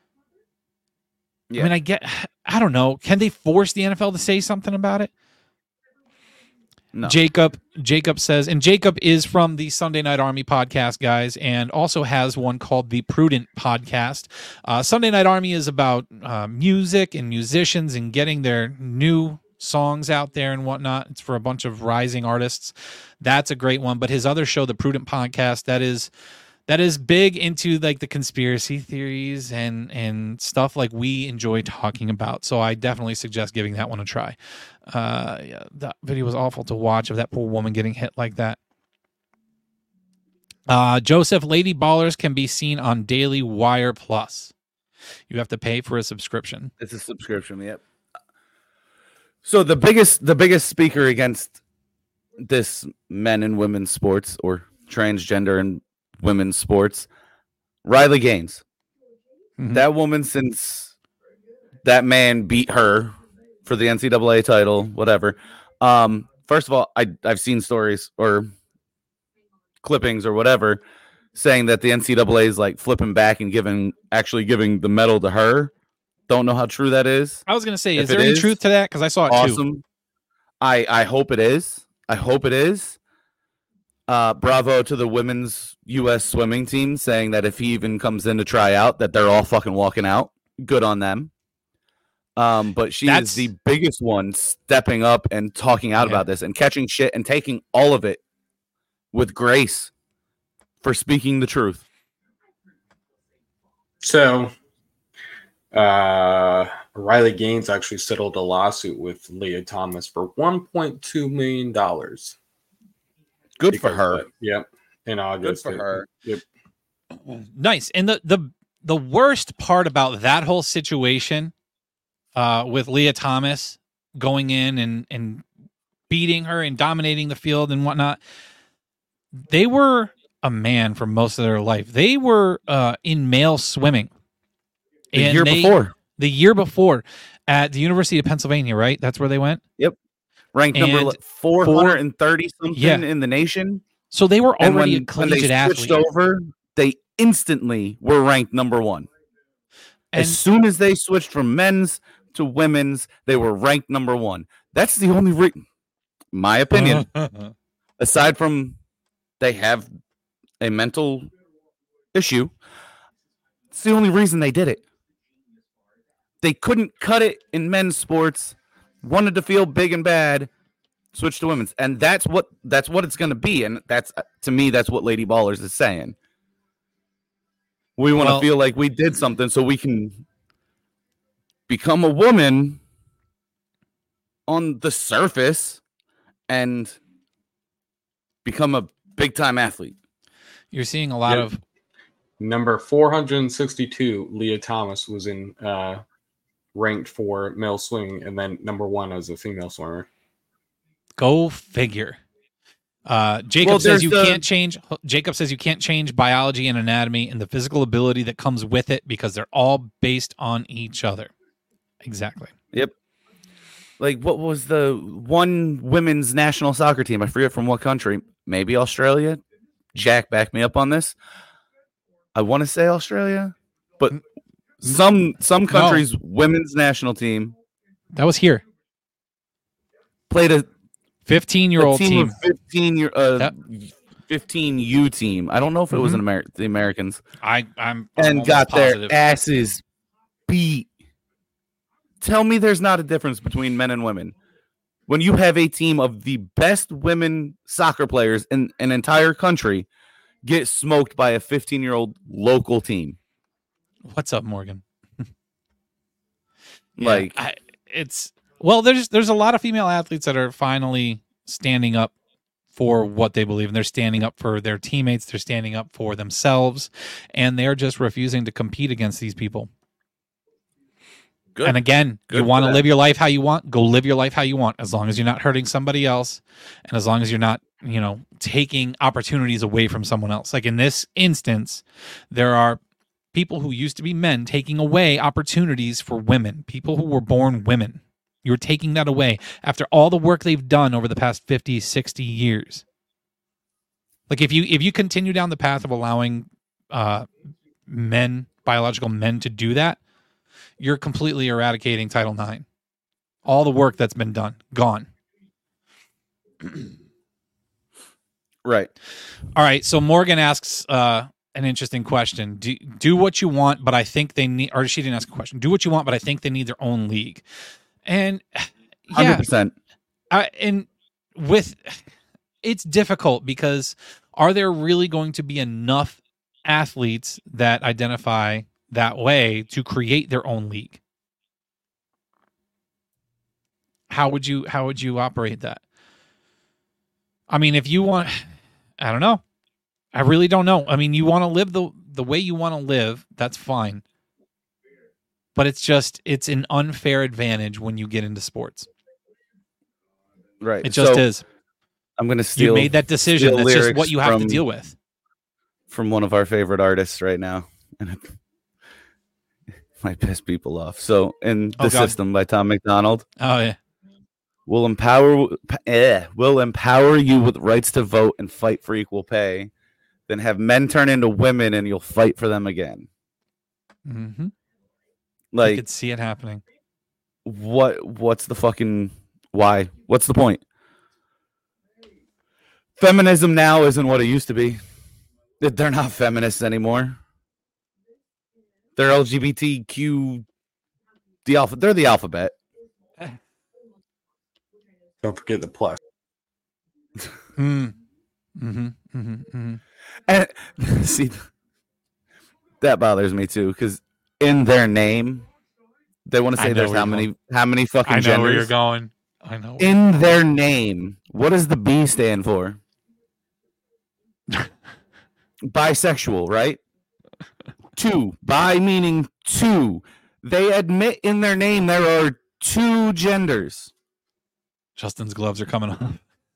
Yeah. I mean, I get I don't know. Can they force the N F L to say something about it? No. Jacob Jacob says, and Jacob is from the Sunday Night Army podcast, guys, and also has one called the Prudent Podcast. Uh, Sunday Night Army is about uh, music and musicians and getting their new songs out there and whatnot. It's for a bunch of rising artists. That's a great one. But his other show, the Prudent Podcast, that is that is big into like the conspiracy theories and and stuff like we enjoy talking about. So I definitely suggest giving that one a try. Uh, yeah, that video was awful to watch of that poor woman getting hit like that. Uh, Joseph, Lady Ballers can be seen on Daily Wire Plus. You have to pay for a subscription. It's a subscription, yep. So the biggest the biggest speaker against this men and women's sports or transgender and women's sports, Riley Gaines. Mm-hmm. That woman, since that man beat her for the N C double A title, whatever. Um, first of all, I I've seen stories or clippings or whatever saying that the N C double A is like flipping back and giving actually giving the medal to her. Don't know how true that is. I was going to say, If is there it any is, truth to that? Because I saw it awesome. too. I I hope it is. I hope it is. Uh, bravo to the women's U S swimming team saying that if he even comes in to try out, that they're all fucking walking out. Good on them. Um, but she That's- is the biggest one stepping up and talking out Yeah. about this and catching shit and taking all of it with grace for speaking the truth. So, uh, Riley Gaines actually settled a lawsuit with Leah Thomas for one point two million dollars. Good for her. Yep. In August. for her. Yep. Nice. And the the the worst part about that whole situation uh, with Leah Thomas going in and and beating her and dominating the field and whatnot, they were a man for most of their life. They were uh, in male swimming. The And year they- before. The year before at the University of Pennsylvania, right? That's where they went? Yep. Ranked number And like four hundred thirty something Yeah. in the nation. So they were And already when, a when they collegiate switched athlete. over, they instantly were ranked number one. And- as soon as they switched from men's to women's, they were ranked number one. That's the only reason, my opinion, aside from they have a mental issue, it's the only reason they did it. They couldn't cut it in men's sports, wanted to feel big and bad, switch to women's, and that's what that's what it's going to be. And that's, to me, that's what Lady Ballers is saying. We want to Well- feel like we did something so we can become a woman on the surface and become a big time athlete. You're seeing a lot Yep. of Number four hundred sixty-two, Leah Thomas was in uh, ranked for male swing, and then number one as a female swimmer. go figure. Uh, Jacob Well, says there's you the- can't change. Jacob says you can't change biology and anatomy and the physical ability that comes with it because they're all based on each other. Exactly. Yep. Like, what was the one women's national soccer team? I forget from what country. Maybe Australia. Jack, back me up on this. I want to say Australia, but some some countries' women's national team That was here. played a fifteen-year-old a team, team. of fifteen year uh, fifteen U team. I don't know if it was an Mhm. Amer- the Americans, I I'm, I'm and almost got positive. their asses beat. Tell me there's not a difference between men and women when you have a team of the best women soccer players in an entire country get smoked by a fifteen year old local team. What's up, Morgan? Like, I, it's well, there's there's a lot of female athletes that are finally standing up for what they believe, and they're standing up for their teammates. They're standing up for themselves, and they're just refusing to compete against these people. Good. And again, Good you for want to them. live your life how you want, go live your life how you want, as long as you're not hurting somebody else, and as long as you're not, you know, taking opportunities away from someone else. Like in this instance, there are people who used to be men taking away opportunities for women, people who were born women. You're taking that away after all the work they've done over the past fifty, sixty years. Like if you if you continue down the path of allowing uh, men, biological men to do that, you're completely eradicating Title nine. All the work that's been done, gone. right. All right. So Morgan asks uh, an interesting question. Do do what you want, but I think they need, or she didn't ask a question. Do what you want, but I think they need their own league. And one hundred yeah, percent. I, and with it's difficult because are there really going to be enough athletes that identify that way to create their own league? How would you how would you operate that? I mean, if you want, I don't know. I really don't know. I mean, you want to live the the way you want to live, that's fine. But it's just it's an unfair advantage when you get into sports. Right. It just So, is. I'm going to steal. You made that decision. steal That's just lyrics what you have to from- deal with. From one of our favorite artists right now. And it might piss people off. So, in Oh, The God. System by Tom McDonald. Oh yeah. Will empower eh, will empower you with rights to vote and fight for equal pay, then have men turn into women and you'll fight for them again. Mm-hmm. I Like, could see it happening. what what's the fucking why? What's the point? Feminism now isn't what it used to be. They- They're not feminists anymore. They're L G B T Q. The alpha. They're the alphabet. Don't forget the plus. Mm. Mm-hmm. Mm-hmm. Mm-hmm. And see, that bothers me too because in their name, they want to I say know there's where how you're many going. how many fucking I know genders. where you're going. I know. In their name, what does the B stand for? Bisexual, right? Two. Bi meaning two. They admit in their name there are two genders. Justin's gloves are coming off.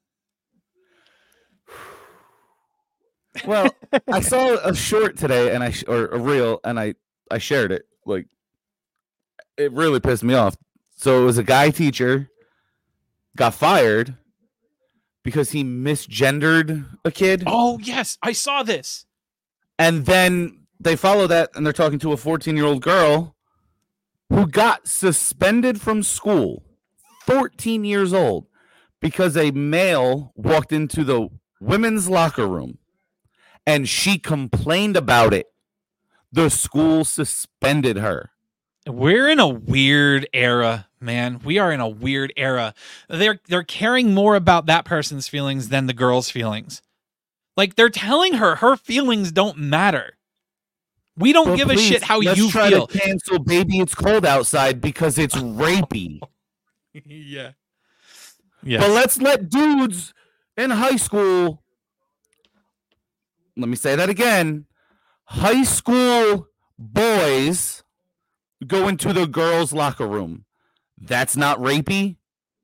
Well, I saw a short today, and I sh- or a reel, and I I shared it. Like, it really pissed me off. So it was a guy teacher got fired because he misgendered a kid. Oh yes, I saw this. And then they follow that and they're talking to a fourteen year old girl who got suspended from school, fourteen years old, because a male walked into the women's locker room and she complained about it. The school suspended her. We're in a weird era, man. We are in a weird era. They're they're caring more about that person's feelings than the girl's feelings. Like they're telling her her feelings don't matter. We don't Well, give please, a shit how let's you try feel. to cancel Baby It's Cold Outside because it's rapey. Yeah. Yeah. But let's let dudes in high school, let me say that again, high school boys go into the girls' locker room. That's not rapey?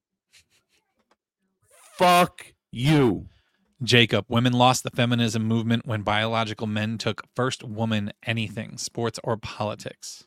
Fuck you. Jacob, women lost the feminism movement when biological men took first woman anything, sports or politics.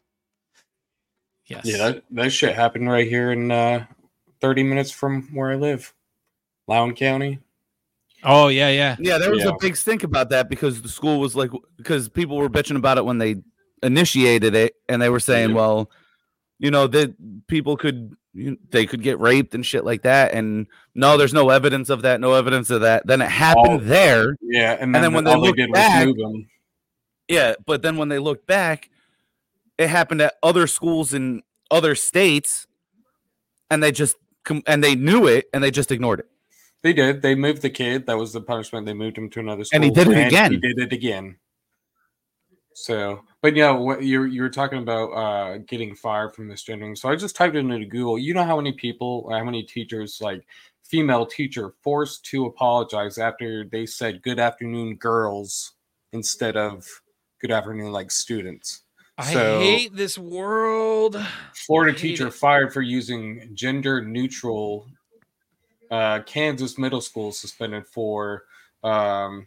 Yes. Yeah, that, that shit happened right here in uh, thirty minutes from where I live, Loudoun County. Oh, yeah, yeah. Yeah, there was Yeah. a big stink about that because the school was like, because people were bitching about it when they initiated it, and they were saying, Yeah. well, you know, that people could, you, they could get raped and shit like that. And no, there's no evidence of that, no evidence of that. Then it happened Oh, there. Yeah, and And then, then when they all they look did back- was move them. Yeah, but then when they look back, it happened at other schools in other states, and they just com- and they knew it, and they just ignored it. They did. They moved the kid. That was the punishment. They moved him to another school. And he did it again. He did it again. So, but yeah, what you you were talking about uh, getting fired from misgendering. So I just typed it into Google. You know how many people, how many teachers, like female teacher, forced to apologize after they said "Good afternoon, girls" instead of "Good afternoon," like students. I So- hate this world. Florida I hate teacher it. fired for using gender neutral. Uh, Kansas middle school suspended for um,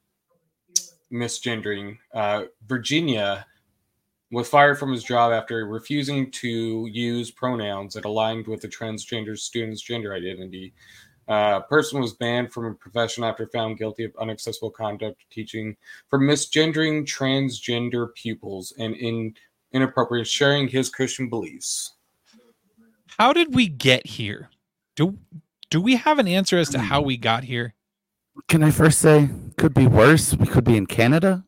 misgendering. Uh, Virginia was fired from his job after refusing to use pronouns that aligned with the transgender student's gender identity. Uh, person was banned from a profession after found guilty of unacceptable conduct teaching for misgendering transgender pupils and in inappropriate sharing his Christian beliefs. How did we get here? Do do we have an answer as to how we got here? Can I first say, could be worse? We could be in Canada.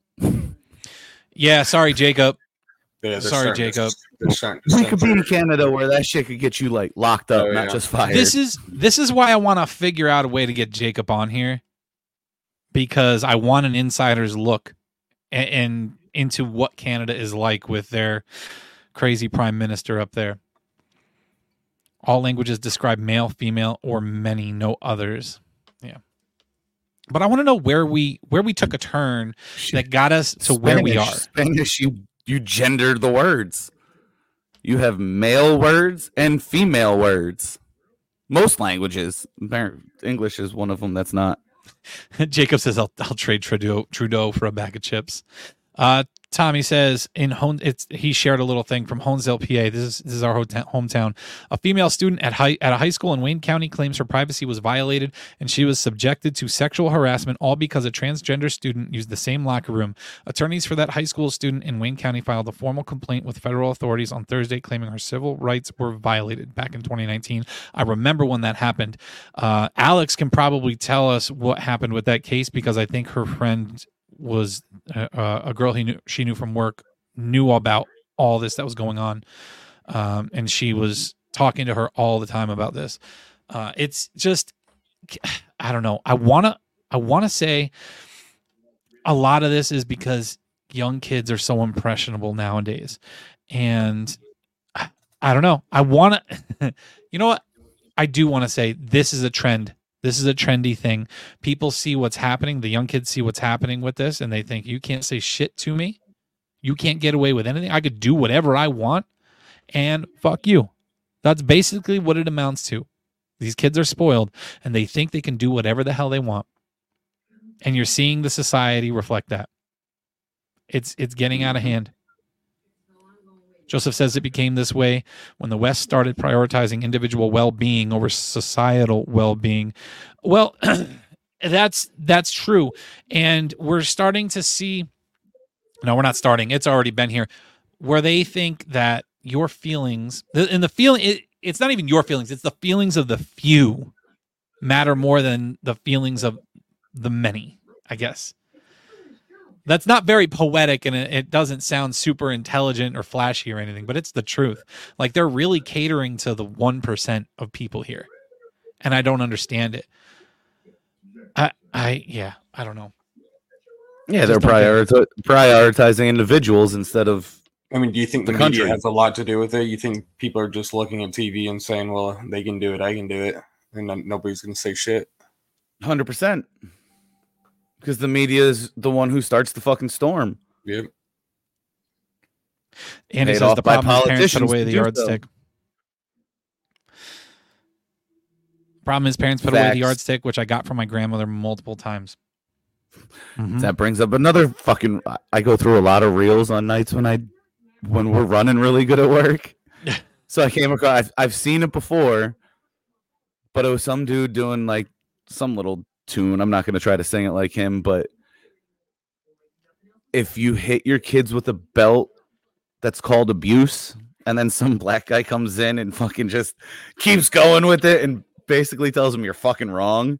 Yeah, sorry, Jacob. Yeah, they're Sorry, starting to- Jacob. they're starting to We could be censor. in Canada where that shit could get you like locked up, Oh, not yeah. just fired. This is this is why I want to figure out a way to get Jacob on here, because I want an insider's look and, and into what Canada is like with their crazy prime minister up there. All languages describe male, female, or many, no others. Yeah. But I want to know where we where we took a turn that got us to where we are. Spanish, Spanish, you you gendered the words. You have male words and female words. Most languages. English is one of them that's not. Jacob says, I'll, I'll trade Trudeau, Trudeau for a bag of chips. Uh, Tommy says, in Hon- it's he shared a little thing from Honesdale, P A. This is this is our hota- hometown. A female student at high at a high school in Wayne County claims her privacy was violated and she was subjected to sexual harassment, all because a transgender student used the same locker room. Attorneys for that high school student in Wayne County filed a formal complaint with federal authorities on Thursday, claiming her civil rights were violated back in twenty nineteen. I remember when that happened. Uh, Alex can probably tell us what happened with that case, because I think her friend was uh, a girl he knew she knew from work, knew about all this that was going on, um, and she was talking to her all the time about this. Uh, it's just, I don't know. I wanna I wanna say a lot of this is because young kids are so impressionable nowadays, and I, I don't know. I wanna, you know what? I do want to say this is a trend. This is a trendy thing. People see what's happening. The young kids see what's happening with this, and they think, you can't say shit to me. You can't get away with anything. I could do whatever I want, and fuck you. That's basically what it amounts to. These kids are spoiled, and they think they can do whatever the hell they want. And you're seeing the society reflect that. It's it's getting out of hand. Joseph says it became this way when the West started prioritizing individual well-being over societal well-being. Well, that's that's true. And we're starting to see, no, we're not starting. It's already been here, where they think that your feelings, and the feeling, it, it's not even your feelings, it's the feelings of the few matter more than the feelings of the many, I guess. That's not very poetic, and it, it doesn't sound super intelligent or flashy or anything, but it's the truth. Like, they're really catering to the one percent of people here, and I don't understand it. I, I, yeah, I don't know. Yeah, they're priori- prioritizing individuals instead of. I mean, do you think the, the media country. has a lot to do with it? You think people are just looking at T V and saying, "Well, they can do it, I can do it," and then nobody's going to say shit? one hundred percent. Because the media is the one who starts the fucking storm. Yep. Andy Paid says off the by problem is parents put politicians away to the do so. yardstick. Problem is parents put away Facts. the yardstick, which I got from my grandmother multiple times. Mhm. That brings up another fucking. I go through a lot of reels on nights when I, when we're running really good at work. So I came across. I've, I've seen it before, but it was some dude doing like some little tune. I'm not going to try to sing it like him, but if you hit your kids with a belt, that's called abuse. And then some black guy comes in and fucking just keeps going with it and basically tells him you're fucking wrong.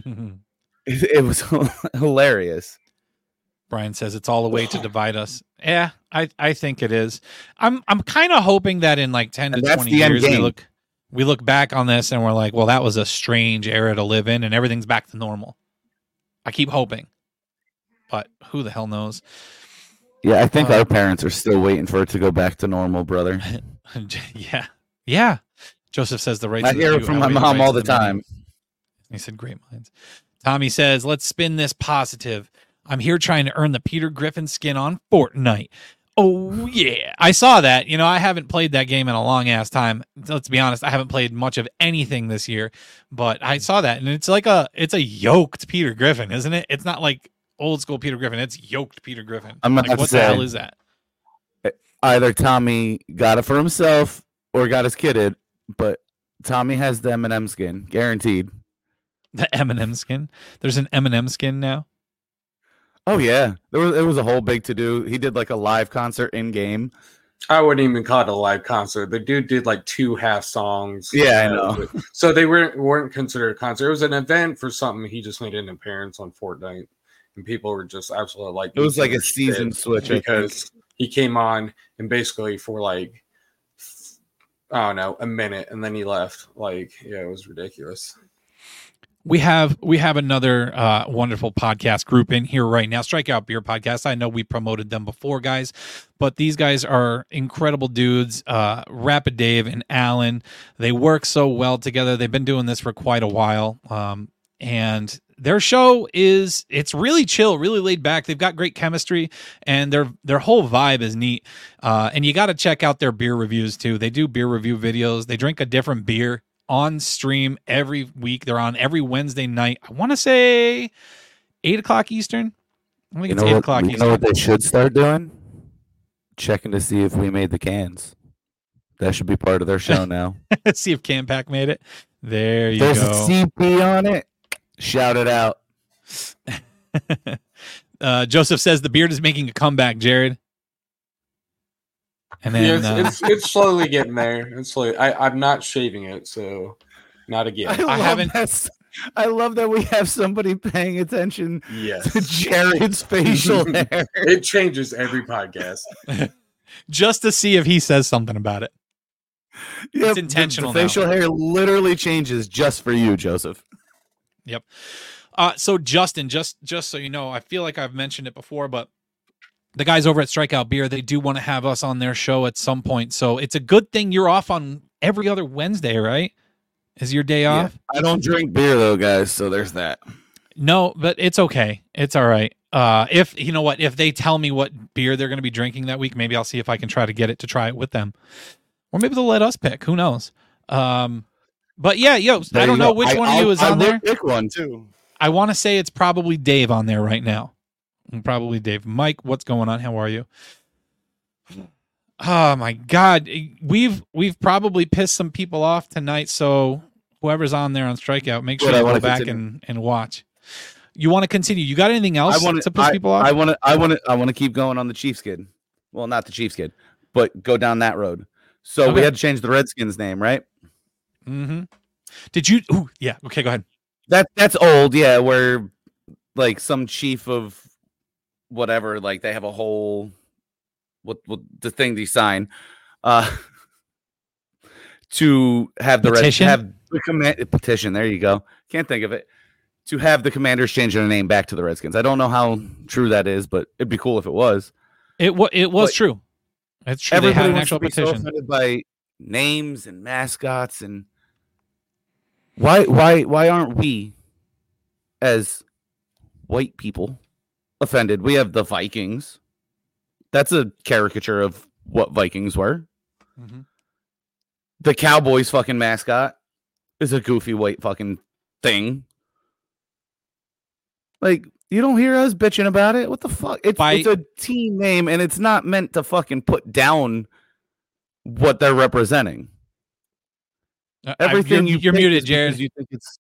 It, it was hilarious. Brian says it's all a way to divide us. Yeah, I, I think it is. I'm I'm kind of hoping that in like ten And to that's twenty the end years we game. look we look back on this and we're like, well, that was a strange era to live in, and everything's back to normal. I keep hoping, but who the hell knows? Yeah, I think Uh, our parents are still waiting for it to go back to normal, brother. yeah, yeah. Joseph says the rights. I of the hear it few from my outweigh the mom rights all of the many. time. He said, "Great minds." Tommy says, "Let's spin this positive. I'm here trying to earn the Peter Griffin skin on Fortnite." Oh yeah, I saw that. You know, I haven't played that game in a long ass time. Let's be honest, I haven't played much of anything this year, but I saw that, and it's like a it's a yoked Peter Griffin, isn't it? It's not like old school Peter Griffin. It's yoked Peter Griffin. I'm like, about to what the say, hell is that? Either Tommy got it for himself or got his kidded, but Tommy has the M and M skin, guaranteed. The M and M skin. There's an M and M skin now. Oh yeah, there was it was a whole big to do. He did like a live concert in game. I wouldn't even call it a live concert. The dude did like two half songs. Yeah, I Uh, know. So they weren't weren't considered a concert. It was an event for something. He just made an appearance on Fortnite, and people were just absolutely like. It was like a losing their season shit switch, I think. because he came on and basically for like I don't know a minute, and then he left. Like, yeah, it was ridiculous. We have we have another uh, wonderful podcast group in here right now, Strikeout Beer Podcast. I know we promoted them before, guys, but these guys are incredible dudes. Uh, Rapid Dave and Alan, they work so well together. They've been doing this for quite a while, um, and their show is it's really chill, really laid back. They've got great chemistry, and their their whole vibe is neat. Uh, and you got to check out their beer reviews too. They do beer review videos. They drink a different beer on stream every week. They're on every Wednesday night. I want to say eight o'clock Eastern. I think You it's know eight what? o'clock You Eastern. know what they should start doing? Checking to see if we made the cans. That should be part of their show now. See if Cam Pack made it. There you There's go. a C P on it. Shout it out. uh, Joseph says the beard is making a comeback, Jared. And then yeah, uh, it's, it's it's slowly getting there. It's slowly. I I'm not shaving it, so not again. I, love haven't- That. I love that we have somebody paying attention Yes. to Jared's facial hair. It changes every podcast. just to see if he says something about it. Yep, It's intentional The, the now. facial hair literally changes just for you, Joseph. Yep. Uh, so Justin, just just so you know, I feel like I've mentioned it before, but the guys over at Strikeout Beer, they do want to have us on their show at some point. So it's a good thing you're off on every other Wednesday, right? Is your day off? I don't drink beer though, guys. So there's that. No, but it's okay. It's all right. Uh, if you know what, if they tell me what beer they're going to be drinking that week, maybe I'll see if I can try to get it to try it with them, or maybe they'll let us pick. Who knows? Um, but yeah, yo, There I don't you know go. which I- one of you I'll- is I on will there. Pick one too. I want to say it's probably Dave on there right now. Probably Dave. Mike, what's going on? How are you? Oh my God, we've we've probably pissed some people off tonight. So whoever's on there on Strikeout, make sure Good, I you go wanna back continue. and, and watch. You want to continue? You got anything else I want to piss I, people off? I want to. I want to. I want to keep going on the Chiefs kid. Well, not the Chiefs kid, but go down that road. So we Okay. had to change the Redskins name, right? Mm-hmm. Did you? Ooh, yeah. Okay, go ahead. That that's old, yeah. Where like some chief of whatever, like they have a whole what what the thing they sign, uh, to have the Red Petition? have the command petition. There you go. Can't think of it. to have the Commanders change their name back to the Redskins. I don't know how true that is, but it'd be cool if it was. It was it was But true. It's true. They Everybody had an wants actual to be so petition. offended by names and mascots, and why why why aren't we as white people offended? We have the Vikings. That's a caricature of what Vikings were. Mhm. The Cowboys fucking mascot is a goofy white fucking thing. Like, you don't hear us bitching about it. What the fuck? It's, By- it's a team name, and it's not meant to fucking put down what they're representing. Uh, Everything you're, you you're pick muted, is because Jared. You think it's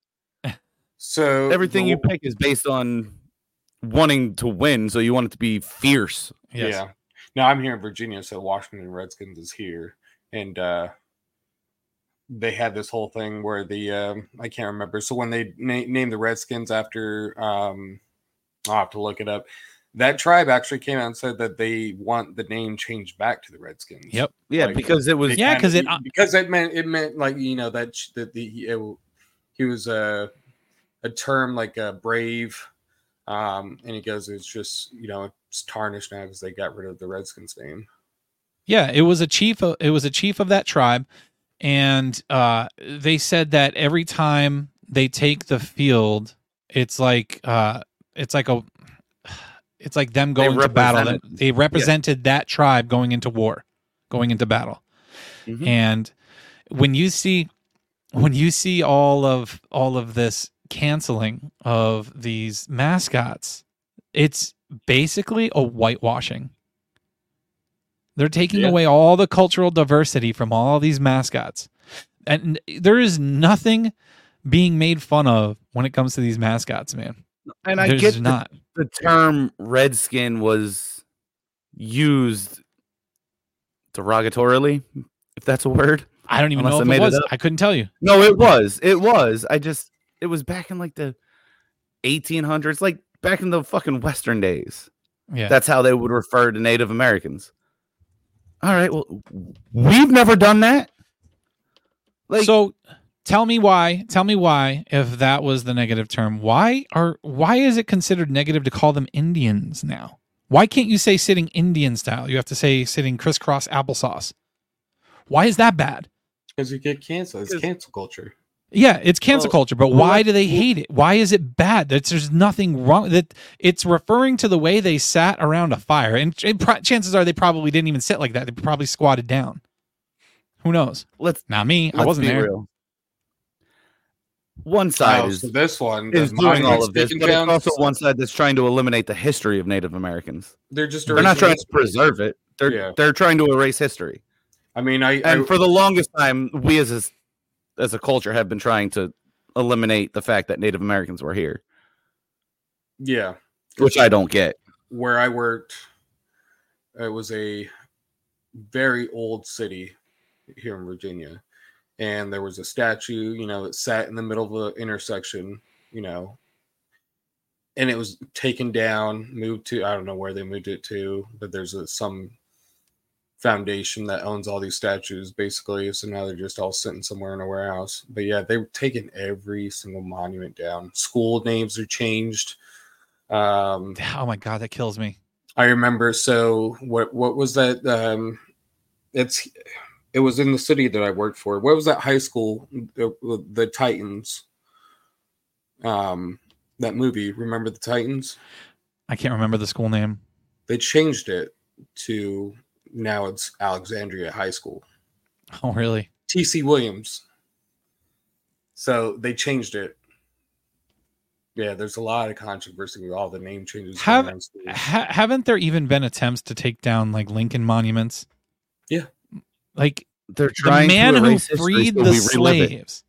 So everything the- you pick is based on wanting to win, so you want it to be fierce. Yes. Yeah. No, I'm here in Virginia, so Washington Redskins is here, and uh, they had this whole thing where the um, I can't remember. So when they na- named the Redskins after, um, I'll have to look it up. That tribe actually came out and said that they want the name changed back to the Redskins. Yep. Yeah, Like, because it was they Yeah, kinda- 'cause it- because it meant it meant like you know that sh- that the it, he was a a term like a brave. Um, and he goes, it's just, you know, it's tarnished now because they got rid of the Redskins name. Yeah, it was a chief. Of, it was a chief of that tribe, and uh, they said that every time they take the field, it's like uh, it's like a, it's like them They going to battle. That represented- they represented that tribe going into war, going into battle, Mhm. and when you see, when you see all of all of this canceling of these mascots, it's basically a whitewashing. They're taking Yeah. away all the cultural diversity from all these mascots. And there is nothing being made fun of when it comes to these mascots, man. And I There's get not. the, the term redskin was used derogatorily, if that's a word. I don't even Unless know I if made it it was. up. I couldn't tell you. No, it was. It was. I just, it was back in like the eighteen hundreds, like back in the fucking Western days. Yeah. That's how they would refer to Native Americans. All right. Well, we've never done that. Like, so tell me why, tell me why, if that was the negative term, why are why is it considered negative to call them Indians now? Why can't you say sitting Indian style? You have to say sitting crisscross applesauce. Why is that bad? Because you get canceled. It's cancel culture. Yeah, it's cancel Well- culture, but well, why let's- do they hate it? Why is it bad? That's, there's nothing wrong. That it's referring to the way they sat around a fire, and, and pro- chances are they probably didn't even sit like that. They probably squatted down. Who knows? let's Not me. I let's wasn't be there. real. One side Oh, is so this one the is doing all monument of this, sticking but it's down, also one side that's trying to eliminate the history of Native Americans. They're just They're not erasing trying it. to preserve it. They're Yeah. they're trying to erase history. I mean, I, And I for the longest time, we as a, as a culture have been trying to eliminate the fact that Native Americans were here, yeah. which I don't get. Where I worked, it was a very old city here in Virginia, and there was a statue, you know, that sat in the middle of the intersection, you know, and it was taken down, moved to, I don't know where they moved it to, but there's a, some foundation that owns all these statues basically, so now they're just all sitting somewhere in a warehouse. But yeah, they've taken every single monument down. School names are changed. Um, Oh my god, that kills me. I remember. So what? What was that? Um, it's it was in the city that I worked for. What was that high school? The, the Titans. Um, that movie. Remember the Titans? I can't remember the school name. They changed it to now it's Alexandria High School. Oh, really? T C Williams. So they changed it. Yeah, there's a lot of controversy with all the name changes. Have, going on schools. ha- haven't there even been attempts to take down like Lincoln monuments? Yeah. Like They're the trying man to who erase history freed so the we relive it. slaves.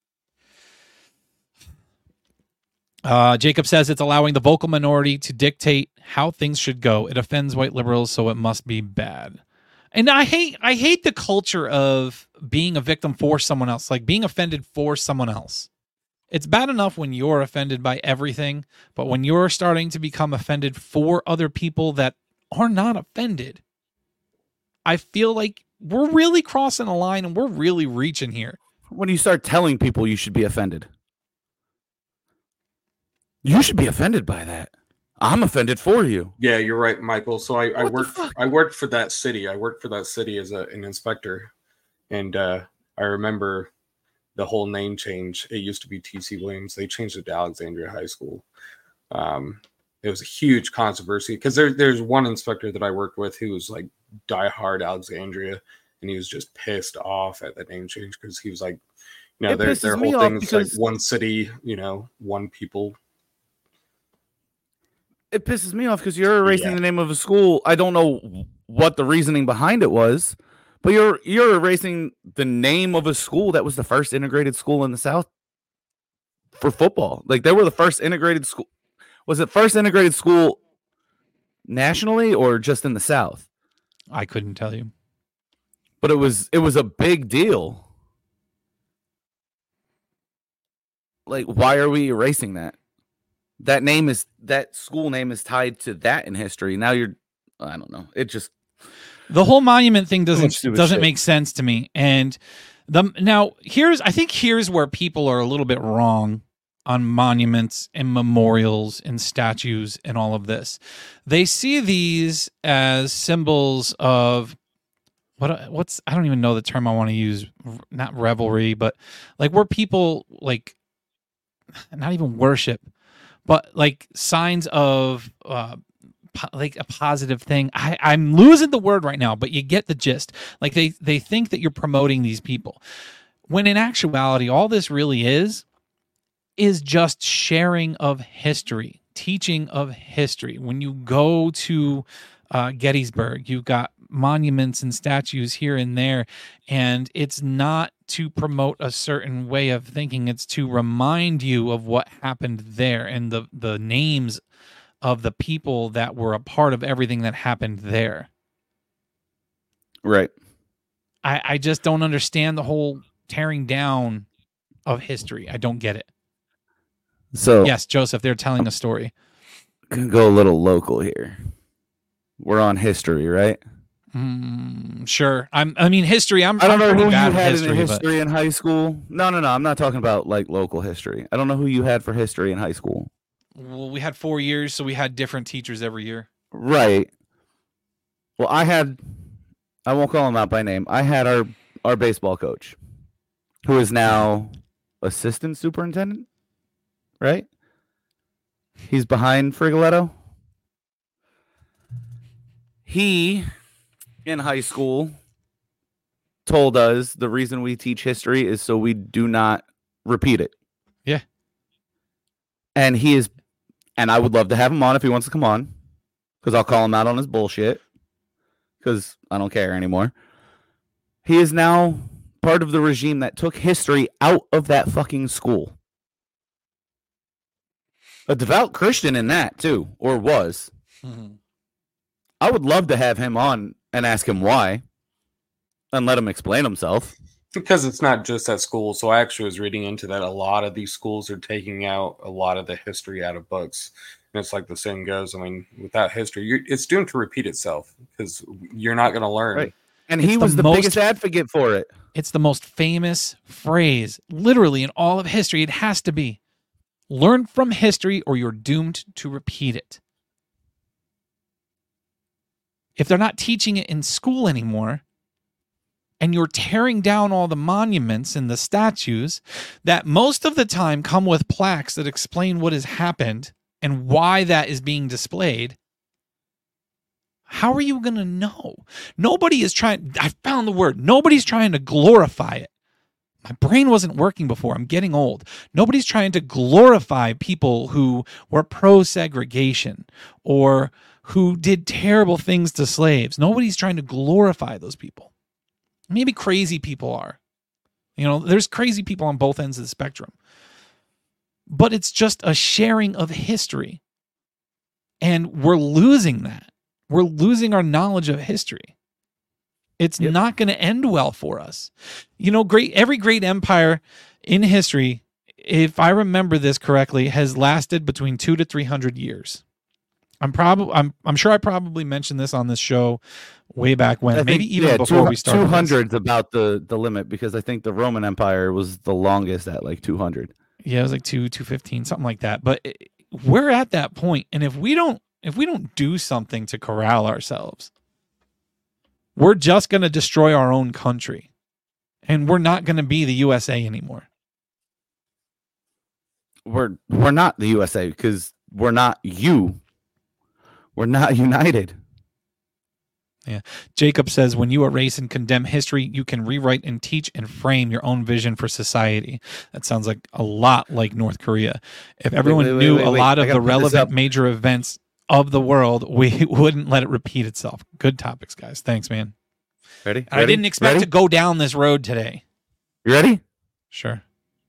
Uh, Jacob says it's allowing the vocal minority to dictate how things should go. It offends white liberals, so it must be bad. And I hate I hate the culture of being a victim for someone else, like being offended for someone else. It's bad enough when you're offended by everything, but when you're starting to become offended for other people that are not offended, I feel like we're really crossing a line and we're really reaching here. When you start telling people you should be offended. You should be offended by that. I'm offended for you. Yeah, you're right, Michael. So I, I worked I worked for that city. I worked for that city as a, an inspector. And uh, I remember the whole name change. It used to be T C Williams. They changed it to Alexandria High School. Um, it was a huge controversy because there, there's one inspector that I worked with who was like diehard Alexandria, and he was just pissed off at the name change because he was like, you know, It their, pisses their me whole off thing is like because- one city, you know, one people. It pisses me off because you're erasing Yeah. the name of a school. I don't know what the reasoning behind it was, but you're you're erasing the name of a school that was the first integrated school in the South for football. Like they were the first integrated school. Was it first integrated school nationally or just in the South? I couldn't tell you. But it was it was a big deal. Like, why are we erasing that? That name is that school name is tied to that in history. Now you're, I don't know. It just The whole monument thing much doesn't stupid doesn't shit. make sense to me. And the now here's I think here's where people are a little bit wrong on monuments and memorials and statues and all of this. They see these as symbols of what what's I don't even know the term I want to use, not revelry, but like where people like not even worship, but like signs of uh po- like a positive thing. I, I'm losing the word right now, but you get the gist. Like they they think that you're promoting these people, when in actuality, all this really is is just sharing of history, teaching of history. When you go to uh, Gettysburg, you've got monuments and statues here and there, and it's not to promote a certain way of thinking. It's to remind you of what happened there and the the names of the people that were a part of everything that happened there. right. I, I just don't understand the whole tearing down of history. I don't get it. So Yes, Joseph, they're telling a story. can go a little local here. We're on history, right? Mm, sure. I'm. I mean, history. I'm. I don't I'm know pretty who you bad at had history, in but- history in high school. No, no, no. I'm not talking about like local history. I don't know who you had for history in high school. Well, we had four years, so we had different teachers every year. Right. Well, I had, I won't call him out by name. I had our, our baseball coach, who is now assistant superintendent, right? He's behind Frigoletto. He, in high school, told us the reason we teach history is so we do not repeat it. Yeah. And he is, and I would love to have him on if he wants to come on, because I'll call him out on his bullshit, because I don't care anymore. He is now part of the regime that took history out of that fucking school. A devout Christian in that, too, or was. Mm-hmm. I would love to have him on and ask him why and let him explain himself. Because it's not just at school. So I actually was reading into that. A lot of these schools are taking out a lot of the history out of books. And it's like the saying goes, I mean, without history, you're, it's doomed to repeat itself because you're not going to learn. Right. And It's he the was the most- biggest advocate for it. It's the most famous phrase, literally, in all of history. It has to be. Learn from history or you're doomed to repeat it. If they're not teaching it in school anymore, and you're tearing down all the monuments and the statues that most of the time come with plaques that explain what has happened and why that is being displayed, how are you going to know? Nobody is trying, I found the word, nobody's trying to glorify it. My brain wasn't working before. I'm getting old. Nobody's trying to glorify people who were pro-segregation or who did terrible things to slaves. Nobody's trying to glorify those people. Maybe crazy people are. You know, there's crazy people on both ends of the spectrum. But it's just a sharing of history. And we're losing that. We're losing our knowledge of history. It's yep. not going to end well for us. You know, great every great empire in history, if I remember this correctly, has lasted between two to three hundred years. I'm probably I'm I'm sure I probably mentioned this on this show way back when, I maybe think, even yeah, before two, we started. two hundred is about the, the limit because I think the Roman Empire was the longest at like two hundred. Yeah, it was like two, two fifteen, something like that. But it, we're at that point, and if we don't if we don't do something to corral ourselves, we're just going to destroy our own country, and we're not going to be the U S A anymore. We're we're not the U S A because we're not you. We're not united. Yeah. Jacob says, when you erase and condemn history, you can rewrite and teach and frame your own vision for society. That sounds like a lot like North Korea. If everyone wait, wait, knew wait, a wait. lot I of gotta the put this relevant up. major events of the world, we wouldn't let it repeat itself. Good topics, guys. Thanks, man. Ready? I Ready? didn't expect Ready? to go down this road today. You ready? Sure.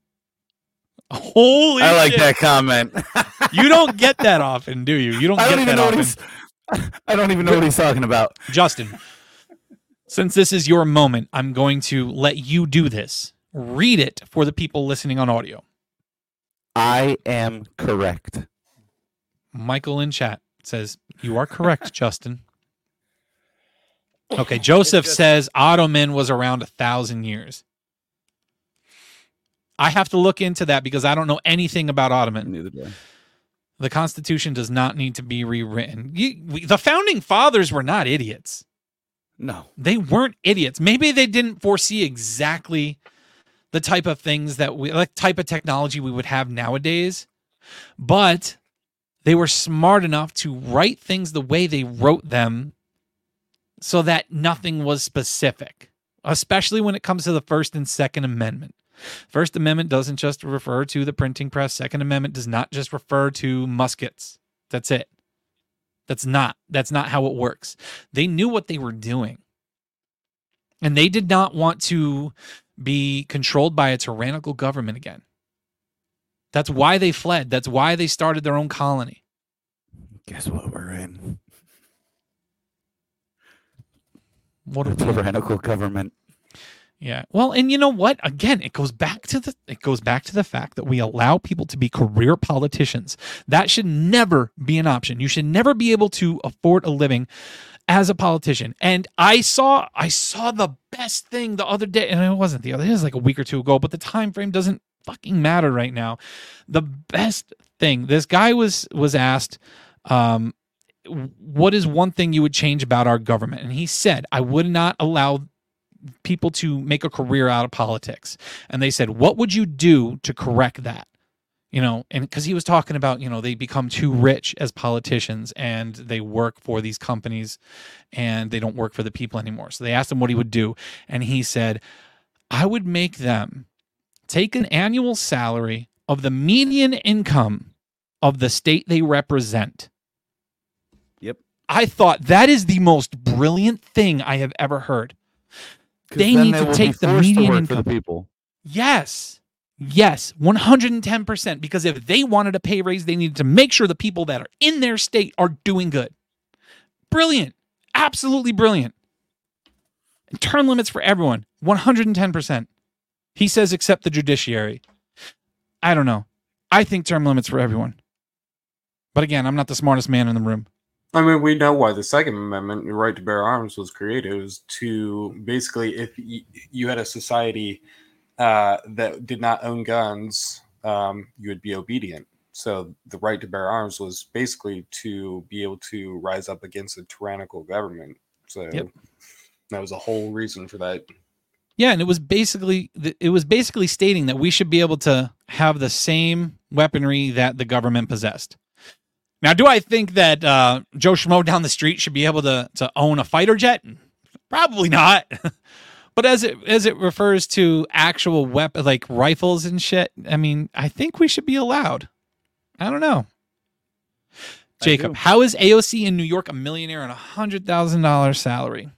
Holy I like shit. that comment. You don't get that often, do you? You don't I get don't even that know what often. he's. I don't even know what he's talking about. Justin, since this is your moment, I'm going to let you do this. Read it for the people listening on audio. I am correct. Michael in chat says, you are correct, Justin. Okay, Joseph just- says Ottoman was around a thousand years. I have to look into that because I don't know anything about Ottoman. Neither do I. The Constitution does not need to be rewritten. You, we, the founding fathers were not idiots. No. They weren't idiots. Maybe they didn't foresee exactly the type of things that we, like type of technology we would have nowadays, but they were smart enough to write things the way they wrote them so that nothing was specific, especially when it comes to the First and Second Amendment. First Amendment doesn't just refer to the printing press. Second Amendment does not just refer to muskets. That's it. That's not. That's not how it works. They knew what they were doing. And they did not want to be controlled by a tyrannical government again. That's why they fled. That's why they started their own colony. Guess what we're in? What a are we in? tyrannical government. Yeah. Well, and you know what? Again, it goes back to the it goes back to the fact that we allow people to be career politicians. That should never be an option. You should never be able to afford a living as a politician. And I saw I saw the best thing the other day, and it wasn't the other, it was like a week or two ago, but the time frame doesn't fucking matter right now. The best thing, this guy was was asked, um, what is one thing you would change about our government? And he said, I would not allow people to make a career out of politics. And they said, what would you do to correct that? You know, and because he was talking about, you know, they become too rich as politicians and they work for these companies and they don't work for the people anymore. So they asked him what he would do. And he said, I would make them take an annual salary of the median income of the state they represent. Yep. I thought that is the most brilliant thing I have ever heard. 'Cause They then need they to will be take the forced to median work income. for the people. Yes. Yes. one hundred ten percent. Because if they wanted a pay raise, they needed to make sure the people that are in their state are doing good. Brilliant. Absolutely brilliant. And term limits for everyone. one hundred ten percent. He says except the judiciary. I don't know. I think term limits for everyone. But again, I'm not the smartest man in the room. I mean, we know why the Second Amendment, the right to bear arms, was created. It was to basically, if y- you had a society uh, that did not own guns, um, you would be obedient. So the right to bear arms was basically to be able to rise up against a tyrannical government. So Yep. that was a whole reason for that. Yeah, and it was basically it was basically stating that we should be able to have the same weaponry that the government possessed. Now, do I think that uh, Joe Schmo down the street should be able to to own a fighter jet? Probably not. But as it as it refers to actual weapon like rifles and shit, I mean, I think we should be allowed. I don't know. Jacob, how is A O C in New York a millionaire on a hundred thousand dollars salary?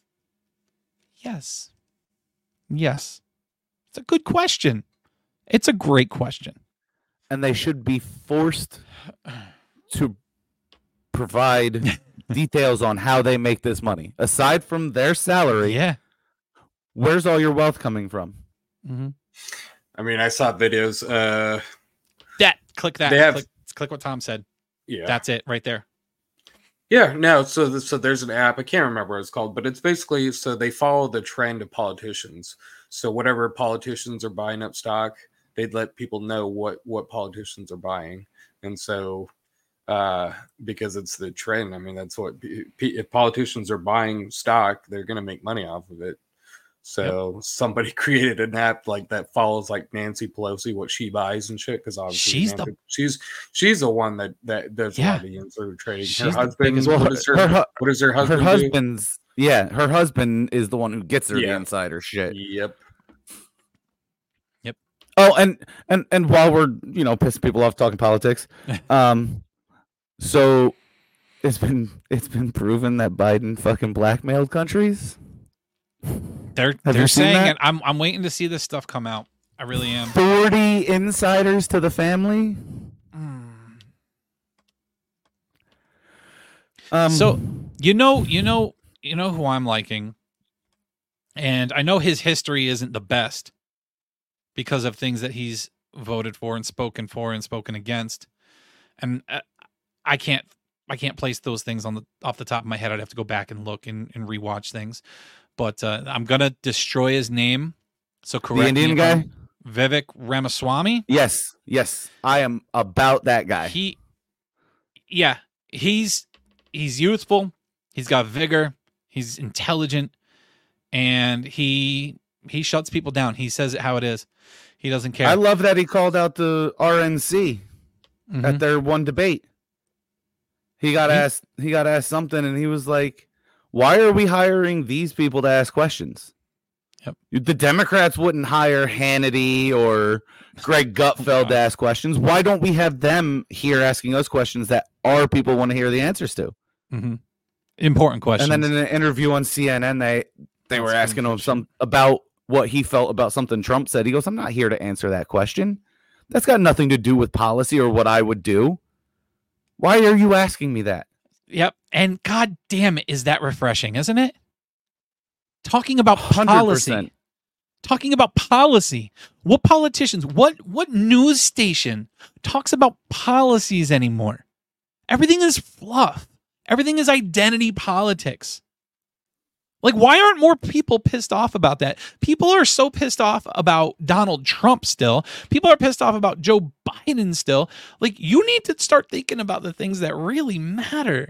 Yes. Yes. It's a good question. It's a great question. And they should be forced to provide details on how they make this money. Aside from their salary, yeah, where's all your wealth coming from? Mm-hmm. I mean, I saw videos. Uh, that click that. They have- click, click what Tom said. Yeah. That's it right there. Yeah, no. So, th- so there's an app. I can't remember what it's called, but it's basically so they follow the trend of politicians. So whatever politicians are buying up stock, they'd let people know what what politicians are buying, and so uh, because it's the trend. I mean, that's what if politicians are buying stock, they're going to make money off of it. So yep. somebody created an app like that follows like Nancy Pelosi, what she buys and shit. Because obviously she's Nancy, the she's she's the one that that does yeah. a lot of the insider trading. Her She's husband, well, what, is her, her, her, what does her husband? Her husband's do? yeah, her husband is the one who gets her yeah. the insider shit. Yep. Yep. Oh, and and and while we're you know pissing people off talking politics, um, so it's been it's been proven that Biden fucking blackmailed countries. They're Have they're you seen saying that? it. I'm I'm waiting to see this stuff come out. I really am. Forty insiders to the family. Mm. Um, so you know you know you know who I'm liking, and I know his history isn't the best because of things that he's voted for and spoken for and spoken against, and uh, I can't I can't place those things on the off the top of my head. I'd have to go back and look and, and rewatch things. But uh, I'm gonna destroy his name. So correct the Indian me, guy, um, Vivek Ramaswamy. Yes, yes, I am about that guy. He, yeah, he's he's youthful. He's got vigor. He's intelligent, and he he shuts people down. He says it how it is. He doesn't care. I love that he called out the R N C Mhm. at their one debate. He got He- asked. He got asked something, and he was like, "Why are we hiring these people to ask questions?" Yep. The Democrats wouldn't hire Hannity or Greg Gutfeld to ask questions. Why don't we have them here asking us questions that our people want to hear the answers to? Mm-hmm. Important questions. And then in an interview on C N N, they they were asking him some about what he felt about something Trump said. He goes, "I'm not here to answer that question. That's got nothing to do with policy or what I would do. Why are you asking me that?" Yep. And god damn it, is that refreshing, isn't it? Talking about one hundred policy. percent. Talking about policy. What politicians, what what news station talks about policies anymore? Everything is fluff. Everything is identity politics. Like, why aren't more people pissed off about that? People are so pissed off about Donald Trump still. People are pissed off about Joe Biden still. Like, you need to start thinking about the things that really matter.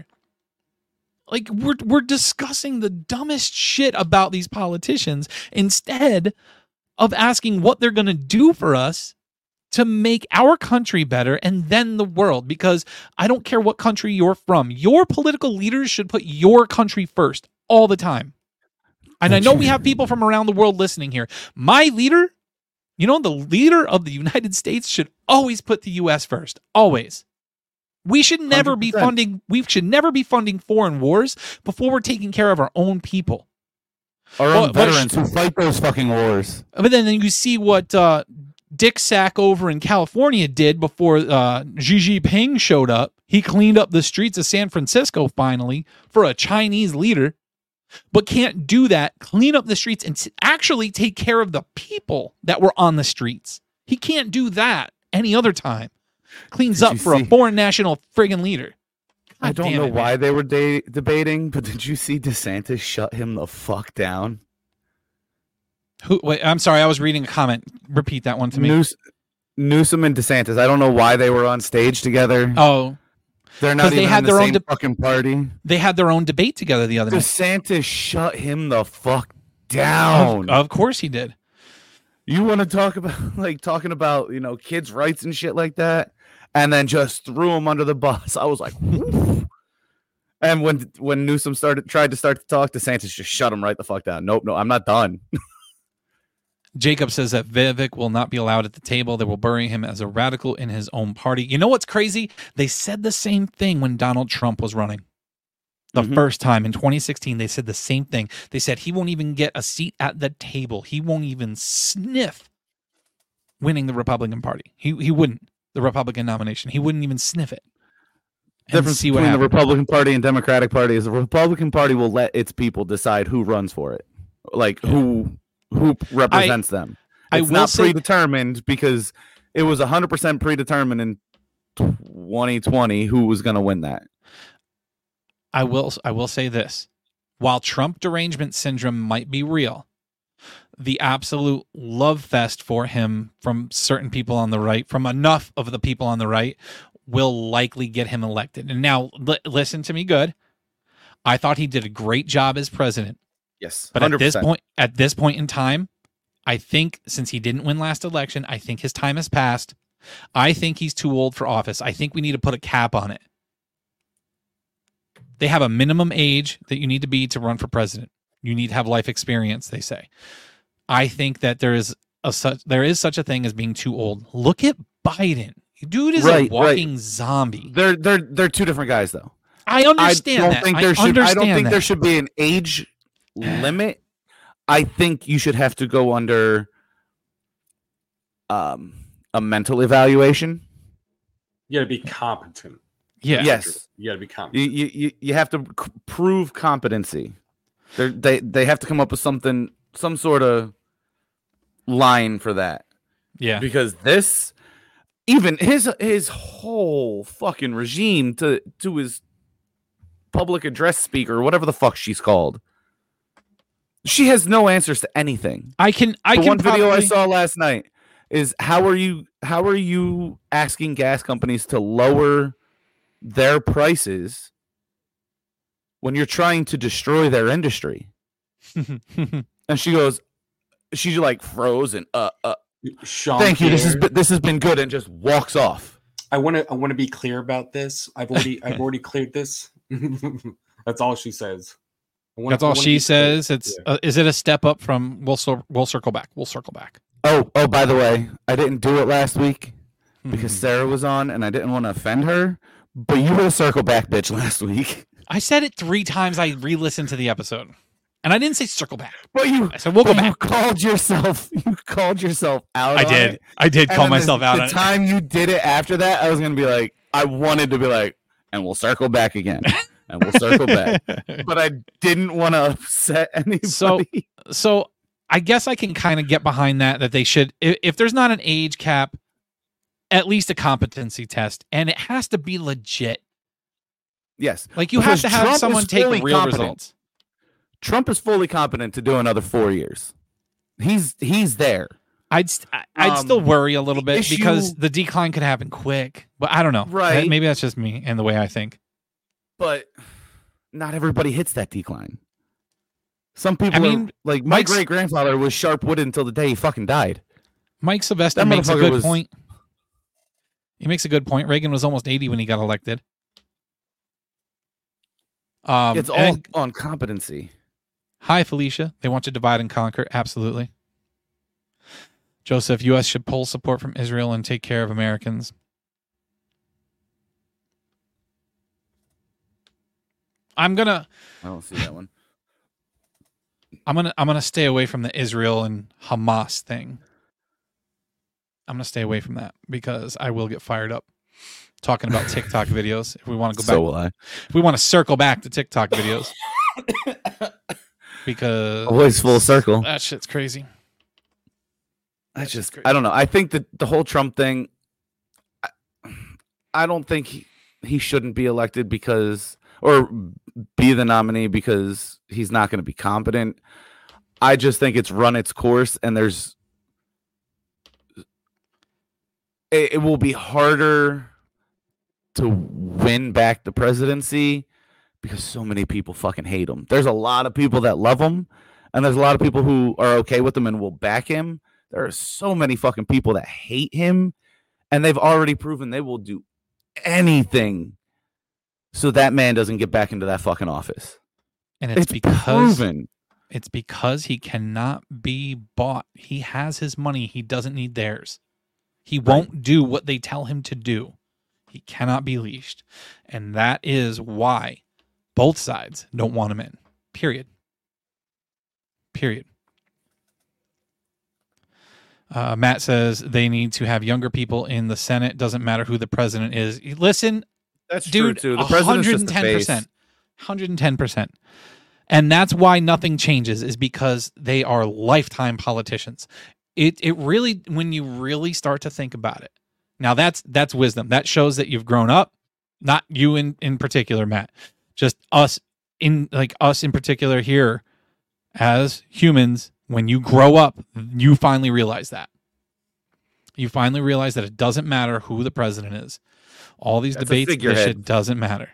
Like, we're we're discussing the dumbest shit about these politicians instead of asking what they're going to do for us to make our country better and then the world. Because I don't care what country you're from. Your political leaders should put your country first all the time. And I know we have people from around the world listening here. My leader, you know, the leader of the United States should always put the U S first. Always. We should never one hundred percent. be funding, we should never be funding foreign wars before we're taking care of our own people. Our Well, own veterans who fight those fucking wars. But then you see what uh, Dick Sack over in California did before uh, Xi Jinping showed up. He cleaned up the streets of San Francisco finally for a Chinese leader, but can't do that, clean up the streets and t- actually take care of the people that were on the streets. He can't do that any other time. Cleans Did up you for see- a foreign national friggin' leader. I God don't damn know it, why man. they were de- debating, but did you see DeSantis shut him the fuck down? Who, wait, I'm sorry, I was reading a comment. Repeat that one to me. News- Newsom and DeSantis. I don't know why they were on stage together. Oh, They're not 'cause even they had in the their own same de- fucking party. they had their own debate together the other night. DeSantis shut him the fuck down. Of, of course he did. You want to talk about like talking about you know kids' rights and shit like that, and then just threw him under the bus. I was like, "Woof." And when when Newsom started tried to start to talk, DeSantis just shut him right the fuck down. Nope, no, I'm not done. Jacob says that Vivek will not be allowed at the table. They will bury him as a radical in his own party. You know what's crazy? They said the same thing when Donald Trump was running. The Mhm. first time in twenty sixteen, they said the same thing. They said he won't even get a seat at the table. He won't even sniff winning the Republican Party. He he wouldn't. The Republican nomination. He wouldn't even sniff it. And Difference see what between the happens. Republican Party and Democratic Party is the Republican Party will let its people decide who runs for it, like who who represents them. I It's will not say- predetermined because it was one hundred percent predetermined in twenty twenty who was going to win that. I will I will say this. While Trump derangement syndrome might be real, the absolute love fest for him from certain people on the right, from enough of the people on the right, will likely get him elected. And now, li- listen to me good. I thought he did a great job as president. Yes, but one hundred at this percent. point, at this point in time, I think since he didn't win last election, I think his time has passed. I think he's too old for office. I think we need to put a cap on it. They have a minimum age that you need to be to run for president. You need to have life experience, they say. I think that there is a such there is such a thing as being too old. Look at Biden. Dude is Right, a walking right. zombie. They're they're they're two different guys, though. I understand I don't that. think I there should. I don't understand think that. there should be an age limit. I think you should have to go under um, a mental evaluation. You got to be competent. Yeah. Yes. You got to be competent. You you you- you have to c- prove competency. They're, they they have to come up with something, some sort of line for that. Yeah. Because this, even his his whole fucking regime to to his public address speaker, whatever the fuck she's called, she has no answers to anything. I can I the can one video I probably- saw last night is how are you how are you asking gas companies to lower their prices when you're trying to destroy their industry? And she goes, she's like frozen. Uh, uh. Sean Thank you. This has Pierre. been, this has been good, and just walks off. I want to I want to be clear about this. I've already I've already cleared this. That's all she says. I wanna- That's I all wanna she be clear. says. It's Yeah. uh, is it a step up from we'll cir- we'll circle back. We'll circle back. Oh, oh, by the way, I didn't do it last week because Sarah was on, and I didn't want to offend her. But you were a circle back bitch last week. I said it three times. I re-listened to the episode, and I didn't say circle back. But you, I said we'll go but you back. called yourself. You called yourself out. I on did. it. I did And call then the- myself out The on it. time you did it after that, I was gonna be like, I wanted to be like, and we'll circle back again, and we'll circle back. But I didn't want to upset anybody. So, so I guess I can kind of get behind that. That they should, if, if there's not an age cap, at least a competency test, and it has to be legit. Yes, Like you because have to have Trump is someone take fully real competent. results. Trump is fully competent to do another four years. He's he's there. I'd st- I- I'd Um, still worry a little the bit issue- because the decline could happen quick. But I don't know. Right. That- Maybe that's just me and the way I think. But not everybody hits that decline. Some people, I are- mean, like my Mike's- great grandfather was sharp witted until the day he fucking died. Mike Sylvester That makes a motherfucker good was- point. He makes a good point. Reagan was almost eighty when he got elected. Um, It's all and- on competency. Hi, Felicia. They want to divide and conquer. Absolutely. Joseph, U S should pull support from Israel and take care of Americans. I'm gonna I don't see that one. I'm gonna I'm gonna stay away from the Israel and Hamas thing. I'm gonna stay away from that because I will get fired up talking about TikTok videos. If we want to go back, So will I. if we want to circle back to TikTok videos, because Always full circle. that shit's crazy. I just, I don't know. I think that the whole Trump thing, I, I don't think he, he shouldn't be elected because, or be the nominee because he's not going to be competent. I just think it's run its course, and there's, it, it will be harder to win back the presidency because so many people fucking hate him. There's a lot of people that love him, and there's a lot of people who are okay with him and will back him. There are so many fucking people that hate him, and they've already proven they will do anything so that man doesn't get back into that fucking office. And it's, It's because proven. it's because he cannot be bought. He has his money. He doesn't need theirs. He won't do what they tell him to do. He cannot be leashed. And that is why both sides don't want him in. Period. Period. Uh, Matt says they need to have younger people in the Senate. Doesn't matter who the president is. Listen, That's true, dude, too. The president's just the one hundred ten percent. face. one hundred ten percent. And that's why nothing changes, is because they are lifetime politicians. It it really, when you really start to think about it. Now that's that's wisdom. That shows that you've grown up. Not you in, in particular, Matt. Just us in like us in particular here as humans When you grow up, you finally realize that. You finally realize that it doesn't matter who the president is. All these That's a debates, this figurehead. shit doesn't matter.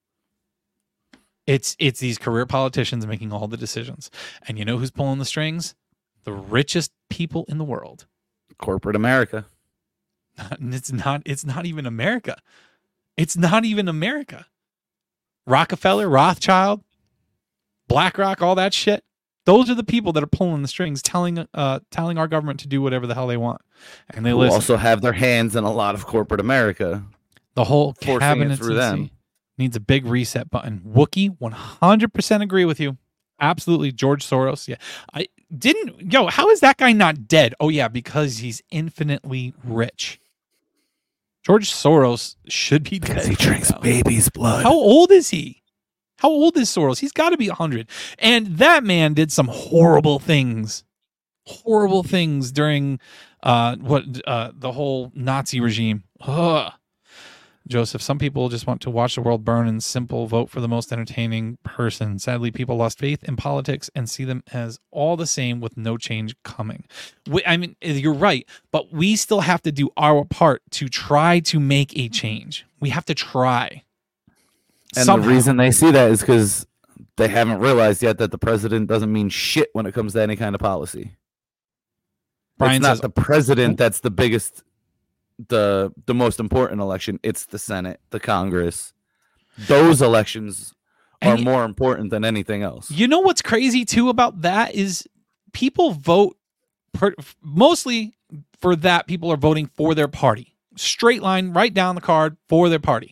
It's it's these career politicians making all the decisions. And you know who's pulling the strings? The richest people in the world. Corporate America. It's not it's not even America. It's not even America. Rockefeller, Rothschild, BlackRock, all that shit. Those are the people that are pulling the strings, telling uh telling our government to do whatever the hell they want. And they Who listen. also have their hands in a lot of corporate America. The whole forcing it cabinet through them. needs a big reset button. Wookie, one hundred percent agree with you. Absolutely. George Soros. Yeah. I didn't. Yo, how is that guy not dead? Oh, yeah, because he's infinitely rich. George Soros should be dead. He drinks baby's blood. How old is he? How old is Soros? He's got to be one hundred. And that man did some horrible things. Horrible things during uh, what uh, the whole Nazi regime. Ugh. Joseph, some people just want to watch the world burn and simple vote for the most entertaining person. Sadly, people lost faith in politics and see them as all the same with no change coming. We, I mean, you're right, but we still have to do our part to try to make a change. We have to try. And Somehow. the reason they see that is because they haven't realized yet that the president doesn't mean shit when it comes to any kind of policy. Brian it's not says- the president that's the biggest, the the most important election. It's the Senate, the Congress. Those elections are And- more important than anything else. You know what's crazy too about that is people vote per, mostly for that. People are voting for their party, straight line, right down the card for their party.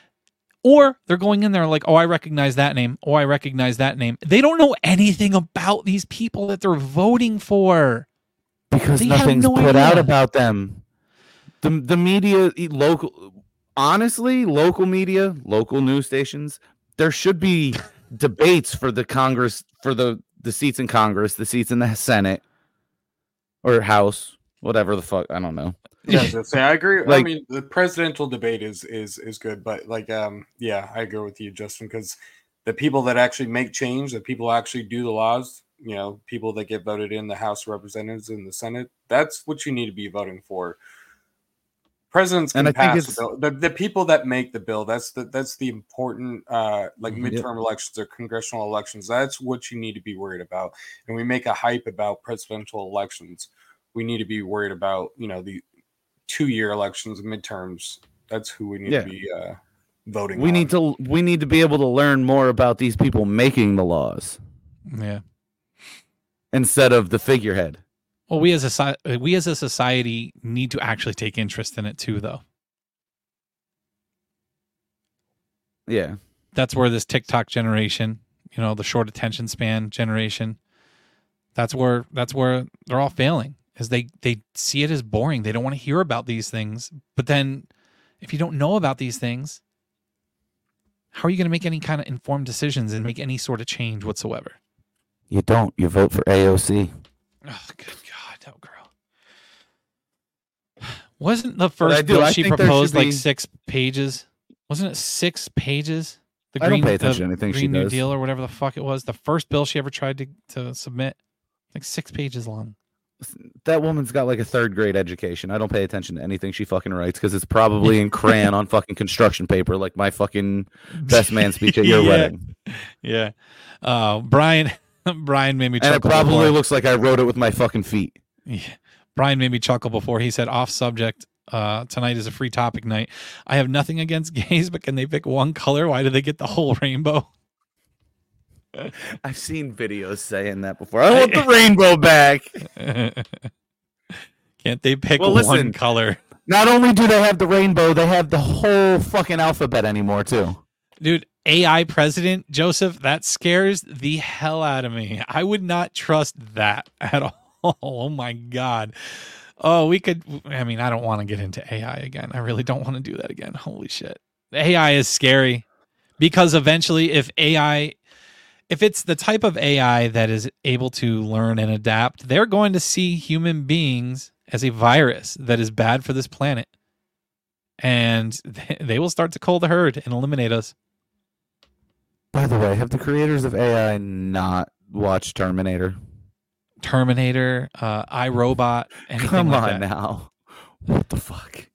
Or they're going in there like, oh, I recognize that name. Oh, I recognize that name. They don't know anything about these people that they're voting for. Because They have nothing's no put idea. out about them. The the media, local, honestly, local media, local news stations, there should be debates for the Congress, for the, the seats in Congress, the seats in the Senate or House, whatever the fuck, I don't know. Yeah, I was gonna say I agree. I Like- mean, the presidential debate is is is good, but like, um, yeah, I agree with you, Justin, because the people that actually make change, the people who actually do the laws, you know, people that get voted in the House of Representatives and the Senate, that's what you need to be voting for. Presidents can And I think pass it's- the bill. The, the people that make the bill, that's the that's the important uh like Mhm. Yep. midterm elections or congressional elections. That's what you need to be worried about. And we make a hype about presidential elections. We need to be worried about, you know, the two-year elections and midterms. That's who we need Yeah. to be uh voting We on. need to we need to be able to learn more about these people making the laws Yeah. instead of the figurehead. Well, we as a soci- we as a society need to actually take interest in it too, though. Yeah. That's where this TikTok generation, you know, the short attention span generation, that's where that's where they're all failing. Is they they see it as boring. They don't want to hear about these things. But then, if you don't know about these things, how are you going to make any kind of informed decisions and make any sort of change whatsoever? You don't. You vote for A O C. Oh, good God, that girl. Wasn't the I first do. bill I she think there proposed should like be- six pages? Wasn't it six pages? The I don't pay the attention to anything she Green New does. Deal or whatever the fuck it was. The first bill she ever tried to, to submit, like six pages long. That woman's got like a third grade education. I don't pay attention to anything she fucking writes because it's probably in crayon on fucking construction paper, like my fucking best man speech at your Yeah. wedding. Yeah. Uh, Brian Brian made me And it chuckle. probably before. looks like I wrote it with my fucking feet. Yeah. Brian made me chuckle before. He said, off subject, uh, tonight is a free topic night. I have nothing against gays, but can they pick one color? Why do they get the whole rainbow? I've seen videos saying that before. I want the rainbow back. Can't they pick Well, one listen. color? Not only do they have the rainbow, they have the whole fucking alphabet anymore, too. Dude, A I president, Joseph, that scares the hell out of me. I would not trust that at all. Oh my God. Oh, we could, I mean, I don't want to get into A I again. I really don't want to do that again. Holy shit. A I is scary because eventually if A I, if it's the type of A I that is able to learn and adapt, they're going to see human beings as a virus that is bad for this planet. And they will start to cull the herd and eliminate us. By the way, have the creators of A I not watched Terminator? Terminator, uh, iRobot, anything Come like on that. now. What the fuck?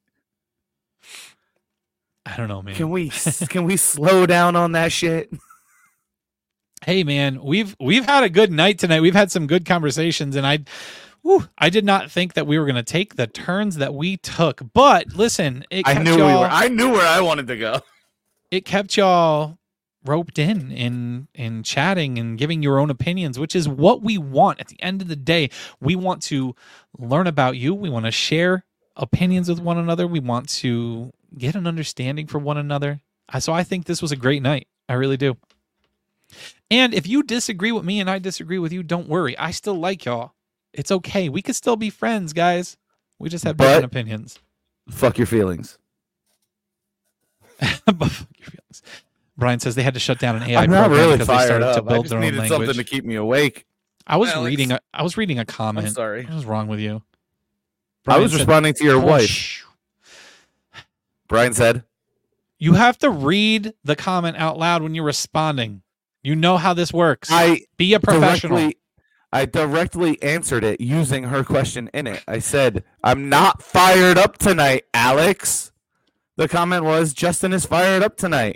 I don't know, man. Can we can we slow down on that shit? Hey, man, we've we've had a good night tonight. We've had some good conversations, and I, whew, I did not think that we were going to take the turns that we took. But listen, it I kept knew we y'all, were. I knew where I wanted to go. It kept y'all roped in in in chatting and giving your own opinions, which is what we want. At the end of the day, we want to learn about you. We want to share opinions with one another. We want to get an understanding for one another. So I think this was a great night. I really do. And if you disagree with me and I disagree with you, don't worry. I still like y'all. It's okay. We could still be friends, guys. We just have But different opinions. Fuck your feelings. But fuck your feelings. Brian says they had to shut down an A I I'm not program really because they fired started up. to I build just their own needed language. something to keep me awake. I was Alex. reading a I was reading a comment. I'm sorry. What was wrong with you? I Brian was said, responding to your "Oh, wife." shh." Brian said, You have to read the comment out loud when you're responding. You know how this works. I Be a professional. Directly, I directly answered it using her question in it. I said, I'm not fired up tonight, Alex. The comment was, Justin is fired up tonight.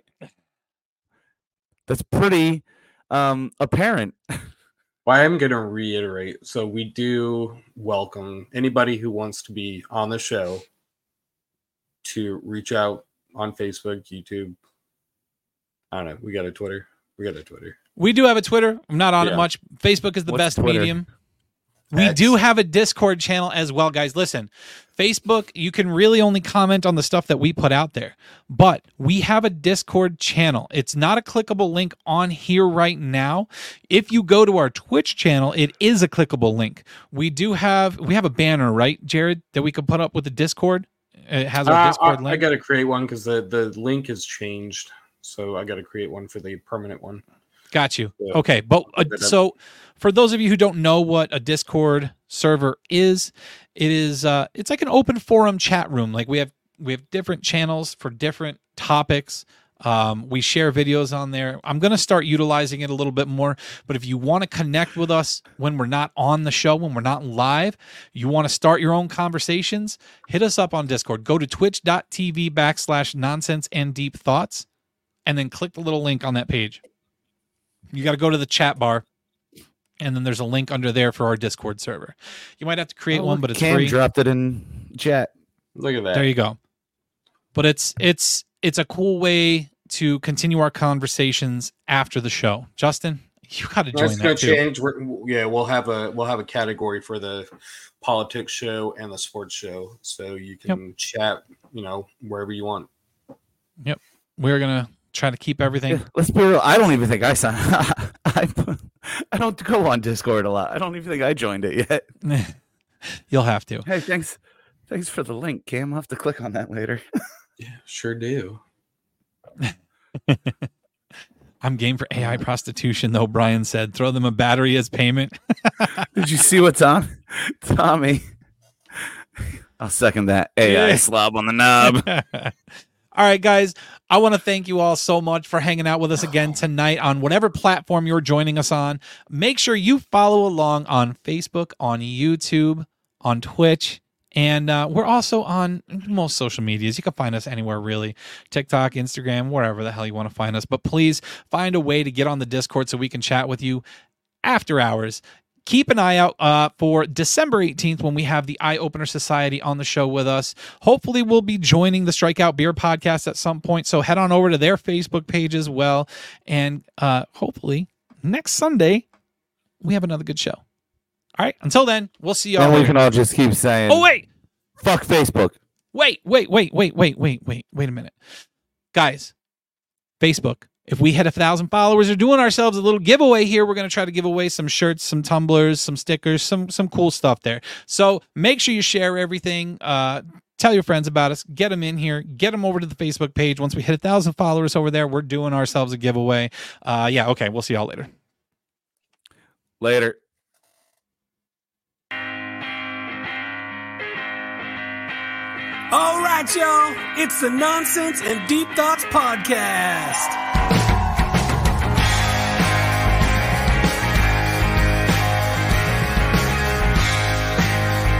That's pretty um, apparent. Well, I'm going to reiterate. So we do welcome anybody who wants to be on the show to reach out on Facebook, YouTube. I don't know. We got a Twitter. We got a Twitter. We do have a Twitter. I'm not on Yeah. it much. Facebook is the What's best Twitter? medium. We X. do have a Discord channel as well, guys. Listen, Facebook, you can really only comment on the stuff that we put out there. But we have a Discord channel. It's not a clickable link on here right now. If you go to our Twitch channel, it is a clickable link. We do have we have a banner, right, Jared, that we could put up with the Discord. It has our Uh, Discord I, link. I got to create one because the, the link has changed. So I got to create one for the permanent one. Got you. Yeah. Okay, but uh, But, uh, so for those of you who don't know what a Discord server is, it is uh, it's like an open forum chat room. Like we have we have different channels for different topics. Um, we share videos on there. I'm going to start utilizing it a little bit more. But if you want to connect with us when we're not on the show, when we're not live, you want to start your own conversations, hit us up on Discord. Go to twitch.tv backslash nonsense and deep thoughts, and then click the little link on that page. You got to go to the chat bar, and then there's a link under there for our Discord server. You might have to create Oh, one, but it's Cam free. dropped it in chat. Look at that. There you go. But it's it's it's a cool way to continue our conversations after the show. Justin, you got to join That's that going too. to change. We're- Yeah, we'll have a we'll have a category for the politics show and the sports show, so you can chat. You know, wherever you want. Yep, we're gonna try to keep everything. Yeah, let's be real. I don't even think I signed. I, I don't go on Discord a lot. I don't even think I joined it yet. You'll have to. Hey, thanks. Thanks for the link, Cam. I'll have to click on that later. Yeah, sure do. I'm game for A I prostitution, though. Brian said, "Throw them a battery as payment." Did you see what Tom, Tommy? I'll second that. A I Yeah. slob on the knob. All right, guys. I want to thank you all so much for hanging out with us again tonight on whatever platform you're joining us on. Make sure you follow along on Facebook, on YouTube, on Twitch, and uh, we're also on most social medias. You can find us anywhere, really. TikTok, Instagram, wherever the hell you want to find us. But please find a way to get on the Discord so we can chat with you after hours. Keep an eye out uh, for December eighteenth when we have the Eye Opener Society on the show with us. Hopefully, we'll be joining the Strikeout Beer podcast at some point. So head on over to their Facebook page as well. And uh, hopefully, next Sunday, we have another good show. All right. Until then, we'll see y'all And we later. can all just keep saying, Oh, wait. fuck Facebook. Wait, wait, wait, wait, wait, wait, wait, wait a minute. Guys, Facebook. If we hit a thousand followers, we're doing ourselves a little giveaway here. We're going to try to give away some shirts, some tumblers, some stickers, some some cool stuff there. So make sure you share everything. Uh, tell your friends about us. Get them in here. Get them over to the Facebook page. Once we hit a thousand followers over there, we're doing ourselves a giveaway. Uh, yeah, okay. We'll see y'all later. Later. All right, y'all. It's the Nonsense and Deep Thoughts Podcast.